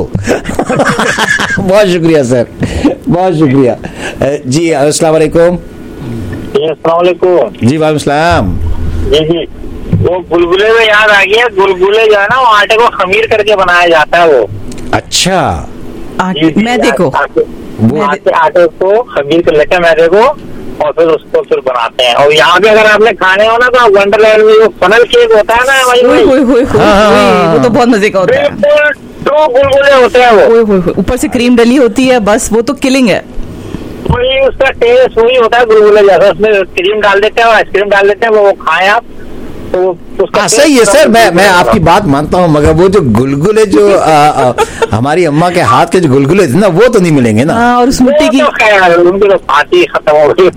बहुत शुक्रिया सर, बहुत शुक्रिया जी। अस्सलाम वालेकुम। अस्सलाम वालेकुम। जी वालेकुम सलाम। जी जी, वो गुलगुले में याद आ गया, गुलगुले जो है ना वो आटे को खमीर करके बनाया जाता है वो। अच्छा, मैदे को वो आटे आटे को खमीर कर लेते हैं मैदे को, और फिर उसको फिर बनाते हैं। और यहाँ पे अगर आपने खाने हो ना तो वंडरलैंड में जो फनल केक होता है ना भाई, हुई, हुई, हुई, हुई, वो तो बहुत मजे का होता है। बिल्कुल दो गुलगुले होते हैं वो, ऊपर से क्रीम डली होती है, बस वो तो किलिंग है। वही उसका टेस्ट वही होता है गुलगुले जैसा, उसमें क्रीम डाल देते हैं और आइसक्रीम डाल देते हैं, वो खाएं आप तो उसका सही है सर। मैं मैं आपकी बात मानता हूँ, मगर वो जो गुलगुले जो आ, आ, हमारी अम्मा के हाथ के जो गुलगुले थे ना, वो तो नहीं मिलेंगे ना। हाँ, और उस मिट्टी की उनकी तो पार्टी खत्म हो गई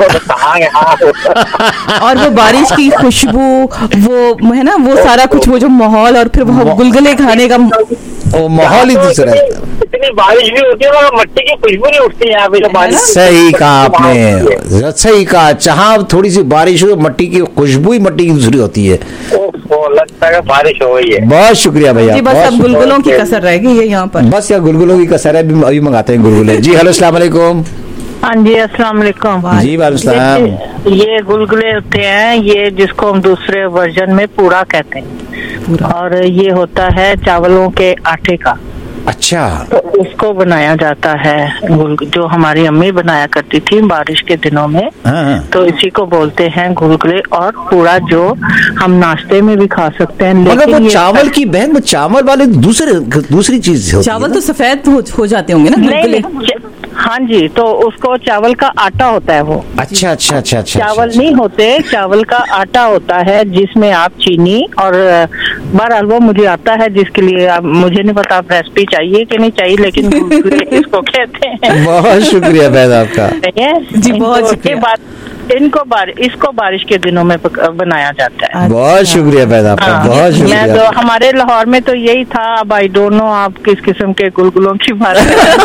और वो बारिश की खुशबू, वो है ना वो सारा कुछ, वो जो माहौल, और फिर वो गुलगुले खाने का वो माहौल ही दूसरा है। इतनी बारिश भी होती है मगर मिट्टी की खुशबू नहीं उठती है यहाँ पे जो बारिश। सही कहा आपने, सही कहा। जहाँ थोड़ी सी बारिश हो, मिट्टी की खुशबू ही मिट्टी की दूसरी होती है। वो लगता है बारिश हो गई है। बहुत शुक्रिया भैया। जी, बस अब गुलगुलों की कसर रह गई है यहाँ पर। बस यार गुलगुलों की कसर है, अभी मंगाते हैं गुलगुले। जी हेलो, अस्सलाम वालेकुम। हाँ जी, अस्सलाम वालेकुम। जी वालेकुम। ये गुलगुले होते हैं, ये जिसको हम दूसरे वर्जन में पूड़ा कहते हैं, और ये होता है चावलों के आटे का। अच्छा, तो उसको बनाया जाता है, जो हमारी अम्मी बनाया करती थी बारिश के दिनों में। हाँ। तो इसी को बोलते हैं गुलगुले और पूड़ा, जो हम नाश्ते में भी खा सकते हैं। मगर लेकिन वो ये चावल की बहन, वो चावल वाले दूसरे दूसरी चीज होती है। चावल तो सफेद हो, हो जाते होंगे ना गुलगुले। हाँ जी, तो उसको चावल का आटा होता है वो। अच्छा अच्छा अच्छा अच्छा। चावल नहीं होते, चावल का आटा होता है जिसमें आप चीनी और बहरहाल वो मुझे आता है, जिसके लिए आप, मुझे नहीं पता आप रेसिपी चाहिए कि नहीं चाहिए, लेकिन गुलगुले इसको कहते हैं। बहुत शुक्रिया बहन आपका। जी बहुत शुक्रिया। इनको बारिश इसको बारिश के दिनों में बनाया जाता है। बहुत शुक्रिया बहन आपका। हाँ, बहुत शुक्रिया। मैं तो हमारे लाहौर में तो यही था। अब आई डोंट नो आप किस किस्म के गुलगुलों की बात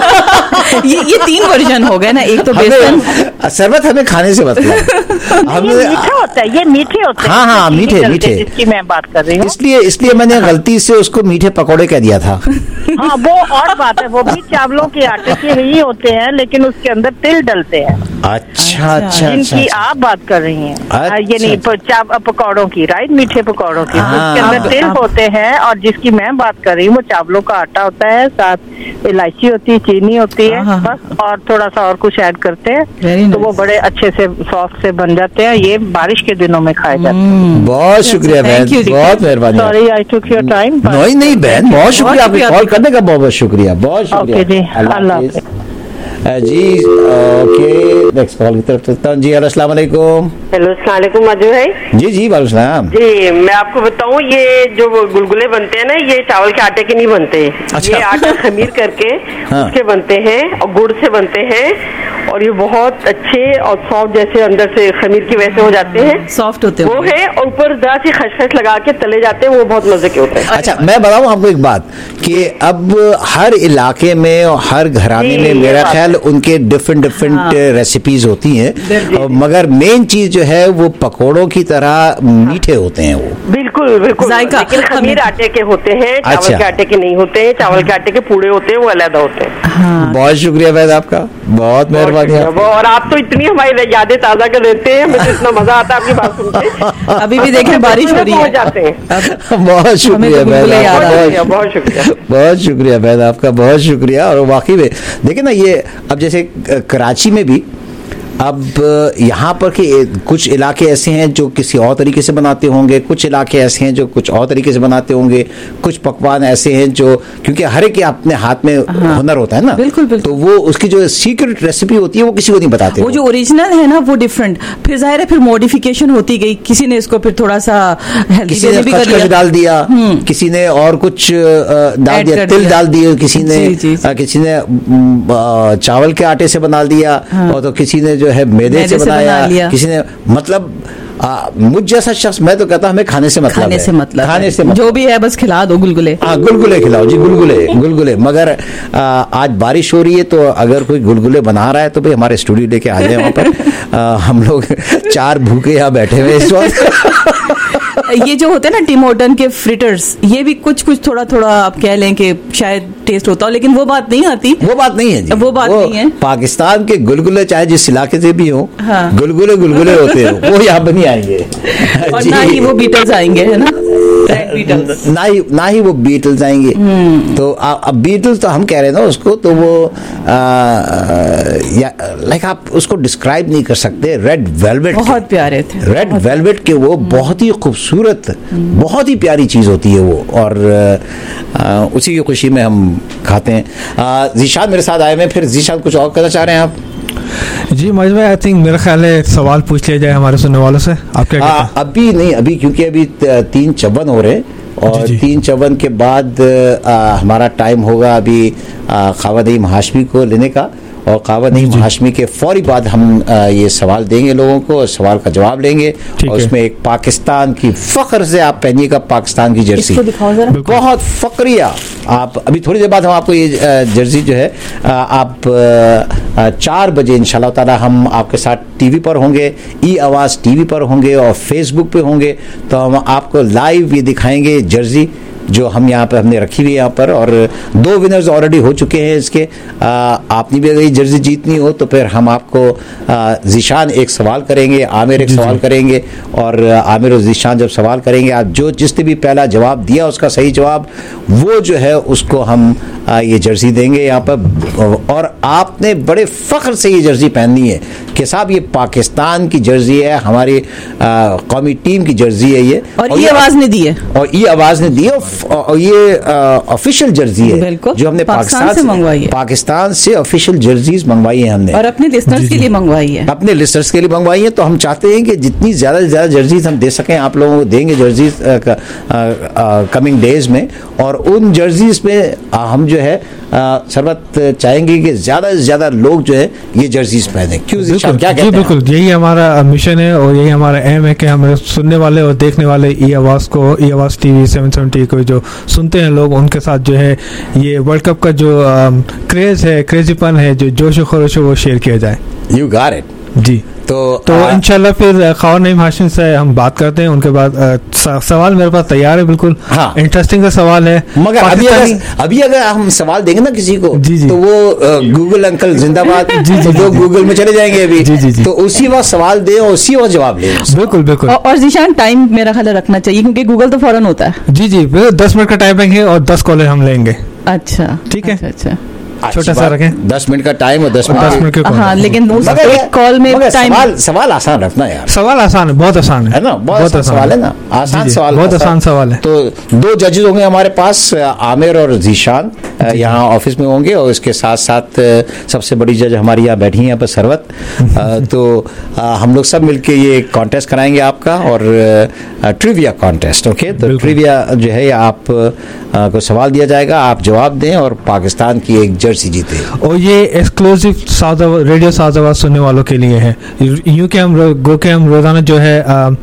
ये ये तीन वर्जन हो गए ना, एक तो बेसन शरबत हमें खाने से मतलब हमें मीठा होता है, ये मीठे होते हैं। हाँ हाँ मीठे मीठे, जिसकी मैं बात कर रही हूँ। इसलिए इसलिए मैंने गलती से उसको मीठे पकौड़े कह दिया था। हाँ वो और बात है, वो भी चावलों के आटे के ही होते हैं, लेकिन उसके अंदर तिल डलते हैं। अच्छा अच्छा, जिनकी आप बात कर रही हैं, अच्छा, ये नहीं पकौड़ों की, राइट, मीठे पकौड़ों की। हाँ, उसके अंदर तिल होते हैं, और जिसकी मैं बात कर रही हूँ वो चावलों का आटा होता है, साथ इलायची होती है, चीनी होती है, बस, और थोड़ा सा और कुछ ऐड करते हैं, तो वो बड़े अच्छे से सॉफ्ट से बन जाते हैं। ये बारिश के दिनों में खाए जाते हैं। बहुत शुक्रिया बहन, बहुत मेहरबानी। Sorry I took your time. नहीं नहीं बहन, बहुत शुक्रिया आपको कॉल करने का, बहुत बहुत शुक्रिया, बहुत शुक्रिया। ओके जी, अल्लाह हाफ़िज़। जी ओके, नेक्स्ट कॉल की तरफ चलता हूँ। जी हेलो, अस्सलाम वालेकुम। हेलो, अस्सलाम वालेकुम मजू भाई। जी जी वालेकुम। जी मैं आपको बताऊं, ये जो गुलगुले बनते हैं ना, ये चावल के आटे के नहीं बनते। अच्छा। ये आटा खमीर करके हाँ। उसके बनते हैं, और गुड़ से बनते हैं, और ये बहुत अच्छे और सॉफ्ट, जैसे अंदर से खमीर की वैसे हो जाते हैं, सॉफ्ट होते हैं वो है, और ऊपर जरा सी खसखस लगा के तले जाते हैं, वो बहुत मजे के होते हैं। अच्छा, मैं बताऊं आपको एक बात कि अब हर इलाके में और हर घराने में मेरा ख्याल उनके डिफरेंट डिफरेंट रेसिपीज होती हैं, मगर मेन चीज जो है वो पकोड़ों की तरह मीठे होते हैं वो। बिल्कुल बिल्कुल, लेकिन खमीर आटे के होते हैं, चावल अच्छा। के आटे के नहीं होते हैं। चावल के आटे के पूड़े होते हैं, वो अलग होते हैं। बहुत शुक्रिया वैद आपका, बहुत मेहरबानी। और आप तो इतनी हमारी यादें ताजा कर देते हैं, मुझे इतना मजा आता है आपकी बात सुन के। अभी भी देखें बारिश हो रही है। जाते हैं। बहुत शुक्रिया वैद आपका, बहुत शुक्रिया, बहुत शुक्रिया वैद आपका, बहुत शुक्रिया। और वाकई में देखिए ना, ये अब जैसे कराची में भी अब यहाँ पर के कुछ इलाके ऐसे हैं जो किसी और तरीके से बनाते होंगे, कुछ इलाके ऐसे हैं जो कुछ और तरीके से बनाते होंगे, कुछ पकवान ऐसे हैं जो, क्योंकि हर एक के अपने हाथ में हाँ, हुनर होता है ना, बिल्कुल बिल्कुल, तो वो उसकी जो सीक्रेट रेसिपी होती है वो किसी को नहीं बताते। वो जो ओरिजिनल है ना वो डिफरेंट, फिर जाहिर है फिर मॉडिफिकेशन होती गई, किसी ने इसको फिर थोड़ा सा किसी ने खसखस डाल दिया, किसी ने और कुछ डाल दिया, तिल डाल दिए, किसी ने किसी ने चावल के आटे से बना दिया, और तो किसी ने है मैदे से बनाया, किसी ने, मतलब आ, मुझ जैसा शख्स, मैं तो कहता हमें खाने से मतलब खाने है, से मतलब खाने से मतलब, जो भी है बस खिला दो गुलगुले। हाँ गुलगुले खिलाओ जी, गुलगुले गुलगुले। मगर आ, आज बारिश हो रही है, तो अगर कोई गुलगुले बना रहा है तो भाई हमारे स्टूडियो लेके आ जाए वहाँ पर। आ, हम लोग चार भूखे यहाँ बैठे हुए इस वक्त। ये जो होते हैं ना टिम हॉर्टन के फ्रिटर्स, ये भी कुछ कुछ थोड़ा थोड़ा आप कह लें कि शायद टेस्ट होता हो, लेकिन वो बात नहीं आती। वो बात नहीं है जी, वो बात वो नहीं है। पाकिस्तान के गुलगुले चाहे जिस इलाके से भी हो, हाँ। गुलगुले गुलगुले होते हो, वो यहाँ पर नहीं आएंगे। और ना ही वो बीटल्स आएंगे, है ना, ना ही ना ही वो बीटल्स आएंगे। तो आ, अब बीटल्स तो हम कह रहे हैं ना उसको, तो वो लाइक आप उसको डिस्क्राइब नहीं कर सकते। रेड वेलवेट बहुत प्यारे थे, रेड वेलवेट के वो बहुत ही खूबसूरत, बहुत ही प्यारी चीज होती है वो, और आ, उसी की खुशी में हम खाते हैं। जीशान मेरे साथ आए हैं, फिर जीशान कुछ और कहना चाह रहे हैं आप? जी मौज भाई, आई थिंक मेरा ख्याल है एक सवाल पूछ लिया जाए हमारे सुनने वालों से, आप क्या कहते हैं? अभी नहीं, अभी क्योंकि अभी तीन चौवन हो रहे, और तीन चौवन के बाद आ, हमारा टाइम होगा अभी ख्वाजा नईम हाशमी को लेने का, और ख्वाजा नईम हाशमी के फौरी बाद हम आ, ये सवाल देंगे लोगों को, सवाल का जवाब लेंगे, और उसमें एक पाकिस्तान की फख्र से आप पहनिएगा पाकिस्तान की जर्सी, बहुत फक्रिया। आप अभी थोड़ी देर बाद हम आपको ये जर्सी जो है आप चार बजे इंशाल्लाह ताला हम आपके साथ टीवी पर होंगे, ई आवाज़ टीवी पर होंगे और फेसबुक पे होंगे, तो हम आपको लाइव ये दिखाएंगे जर्सी जो हम यहाँ पर हमने रखी हुई है यहाँ पर, और दो विनर्स ऑलरेडी हो चुके हैं इसके। आ, आपने भी अगर ये जर्सी जीतनी हो तो फिर हम आपको जीशान एक सवाल करेंगे, आमिर एक सवाल करेंगे, और आमिर और जीशान जब सवाल करेंगे, आप जो जिसने भी पहला जवाब दिया उसका सही जवाब, वो जो है उसको हम आ, ये जर्सी देंगे यहाँ पर। और आपने बड़े फ़ख्र से ये जर्सी पहननी है कि साहब ये पाकिस्तान की जर्सी है, हमारी कौमी टीम की जर्सी है ये, और, और ये आवाज़ ने दी है, और ये आवाज़ ने दी है, और ये ऑफिशियल जर्सी है जो हमने पाकिस्तान से मंगवाई है। पाकिस्तान से ऑफिशियल जर्सीज मंगवाई है हमने, और अपने लिसनर्स के लिए मंगवाई है, अपने लिसनर्स के लिए मंगवाई है। तो हम चाहते हैं कि जितनी ज्यादा से ज्यादा जर्सीज हम दे सकें, आप लोगों को देंगे जर्सीज कमिंग डेज में, और उन जर्सीज में हम जो है सरबत चाहेंगे कि ज्यादा से ज्यादा लोग जो है ये जर्सीज पहने। क्यों क्या कहते हैं? बिल्कुल, यही हमारा मिशन है और यही हमारा एम है कि हमारे सुनने वाले और देखने वाले ई आवाज़ को, ई आवाज़ टीवी सेवन सेवेंटी को जो सुनते हैं लोग, उनके साथ जो है ये वर्ल्ड कप का जो क्रेज है, क्रेजीपन है, जो जोश खरोश है, वो शेयर किया जाए। यू गॉट इट जी। तो तो इंशाल्लाह फिर ख्वाजा नईम हाशमी से हम बात करते हैं, उनके बाद सवाल मेरे पास तैयार है, बिल्कुल हाँ। इंटरेस्टिंग का सवाल है। मगर अभी अगर अभी अगर हम सवाल देंगे ना किसी को, जी जी, तो वो गूगल अंकल जिंदाबाद, जी जी, तो गूगल में चले जाएंगे अभी, जी जी, तो उसी वक्त सवाल दे और उसी वक्त जवाब ले। बिल्कुल बिल्कुल। और जीशान टाइम मेरा ख्याल रखना चाहिए, क्योंकि गूगल तो फौरन होता है। जी जी, दस मिनट का टाइम रखेंगे और दस कॉलर हम लेंगे। अच्छा ठीक है, अच्छा छोटा सा रखें, दस मिनट का टाइम और दस मिनट के हाँ, लेकिन एक कॉल में टाइम, सवाल सवाल आसान रखना यार, सवाल आसान है, बहुत आसान है, है ना, बहुत आसान सवाल है ना, आसान सवाल, बहुत आसान सवाल है। तो दो जजेस होंगे हमारे पास, आमिर और जीशान यहाँ ऑफिस में होंगे, और इसके साथ साथ सबसे बड़ी जज हमारी यहाँ बैठी है यहाँ पर सरवत। तो हम लोग सब मिलके ये कॉन्टेस्ट कराएंगे आपका, और ट्रिविया कॉन्टेस्ट। ओके, तो ट्रिविया जो है आप को सवाल दिया जाएगा, आप जवाब दें और पाकिस्तान की एक जर्सी जीते। और ये एक्सक्लूसिव साउथ रेडियो साउथ आवाज सुनने वालों के लिए है। यूं के हम गो के हम रोजाना जो है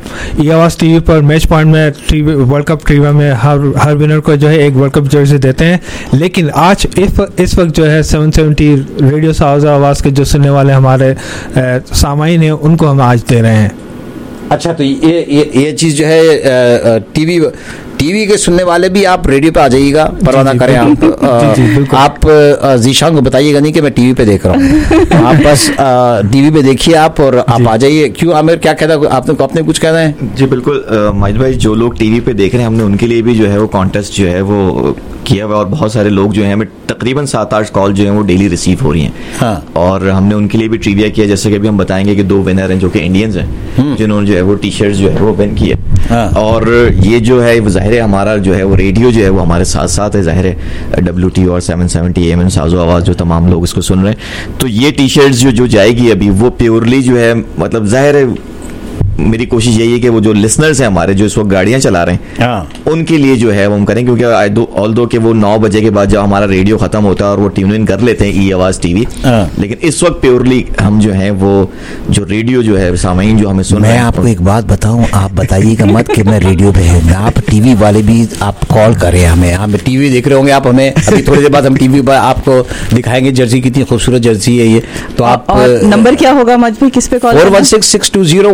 ई आवाज टीवी पर मैच पॉइंट में वर्ल्ड कप ट्रिविया में हर हर विनर को जो है एक वर्ल्ड कप जर्सी देते हैं, लेकिन आज इस इस वक्त जो है सेवन सेवेंटी रेडियो साउथ आवाज के जो सुनने वाले हमारे सामाइन हैं, उनको हम आज दे रहे हैं। अच्छा, तो ये ये ये चीज जो है टीवी टीवी के सुनने वाले भी आप रेडियो पे आ जाइएगा, परवाह ना करें आप। जी, जी, आप जीशान को बताइएगा नहीं कि मैं टीवी पे देख रहा हूँ, आप बस टीवी पे देखिए आप, और आप आ जाइए। क्यों आमिर, क्या कहता है आपने, आपने कुछ कहना है? जी बिल्कुल माजिद भाई, जो लोग टीवी पे देख रहे हैं, हमने उनके लिए भी जो है वो कॉन्टेस्ट जो है वो किया हुआ, और बहुत सारे लोग जो हैं, हमें तकरीबन सात आठ कॉल जो है वो डेली रिसीव हो रही हैं। हाँ। और हमने उनके लिए भी ट्रिविया किया, जैसे कि अभी हम बताएंगे कि दो विनर हैं जो कि इंडियंस हैं, जिन्होंने जो है वो टी शर्ट जो है वो विन किए। हाँ। और ये जो है जाहिर है हमारा जो है वो रेडियो जो है वो हमारे साथ साथ है, जाहिर है डब्ल्यू टी और seven seventy AM and Saazo Awaz जो तमाम लोग इसको सुन रहे हैं, तो ये टी शर्ट्स जो जो जाएगी अभी, वो प्योरली जो है, मतलब जाहिर है मेरी कोशिश यही है कि वो जो लिसनर्स हैं हमारे जो इस वक्त गाड़ियां चला रहे हैं, हाँ। उनके लिए जो है वो हम करें, क्योंकि ऑल दो कि वो नौ बजे के बाद जब हमारा रेडियो खत्म होता है और वो ट्यून इन कर लेते हैं ई आवाज टीवी, हाँ। लेकिन इस वक्त प्योरली हम जो है वो जो रेडियो जो है सामाइन जो हमें सुन मैं आपको एक बात बताऊं, आप बताइएगा मत कि मैं रेडियो पे हूँ, आप टीवी वाले भी आप कॉल करें हमें, हम टीवी देख रहे होंगे आप, हमें अभी थोड़ी देर बाद हम टीवी पर आपको दिखाएंगे जर्सी, कितनी खूबसूरत जर्सी है ये। तो आप नंबर क्या होगा मजबूर, किस पे call? Four one six six two zero one seven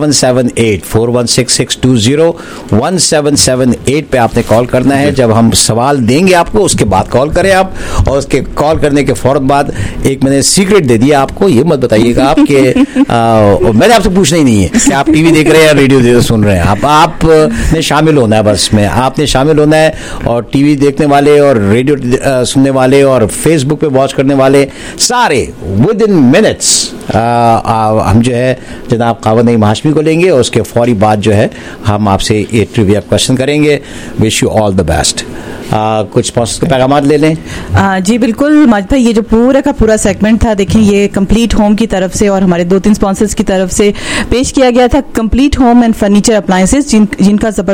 seven seven eight four one six six two zero one seven seven eight पे आपने कॉल करना है। जब हम सवाल देंगे आपको उसके बाद कॉल करें आप, और उसके कॉल करने के फौरन बाद एक मैंने सीक्रेट दे दिया आपको, ये मत बताइएगा आप कि मैंने आपसे पूछना ही नहीं है कि आप टीवी देख रहे हैं या रेडियो सुन रहे हैं। आप आपने शामिल होना है, बस में आपने शामिल होना है। और टीवी देखने वाले और रेडियो सुनने वाले और फेसबुक पे वॉच करने वाले सारे विद इन मिनट्स हम जो है जनाब कावद नईम हाशमी को लेंगे और उसके फौरी बाद जो है हम आपसे ये ट्रिविया क्वेश्चन करेंगे। Wish you all the best. आ, कुछ स्पॉन्सर्स के पैगाम ले लें। आ, जी बिल्कुल माजिद भाई, ये जो पूरा का पूरा सेगमेंट था देखें, ये कंप्लीट होम की तरफ से और हमारे दो तीन स्पॉन्सर्स की तरफ से पेश किया गया था। Complete home and furniture appliances जिन, जिनका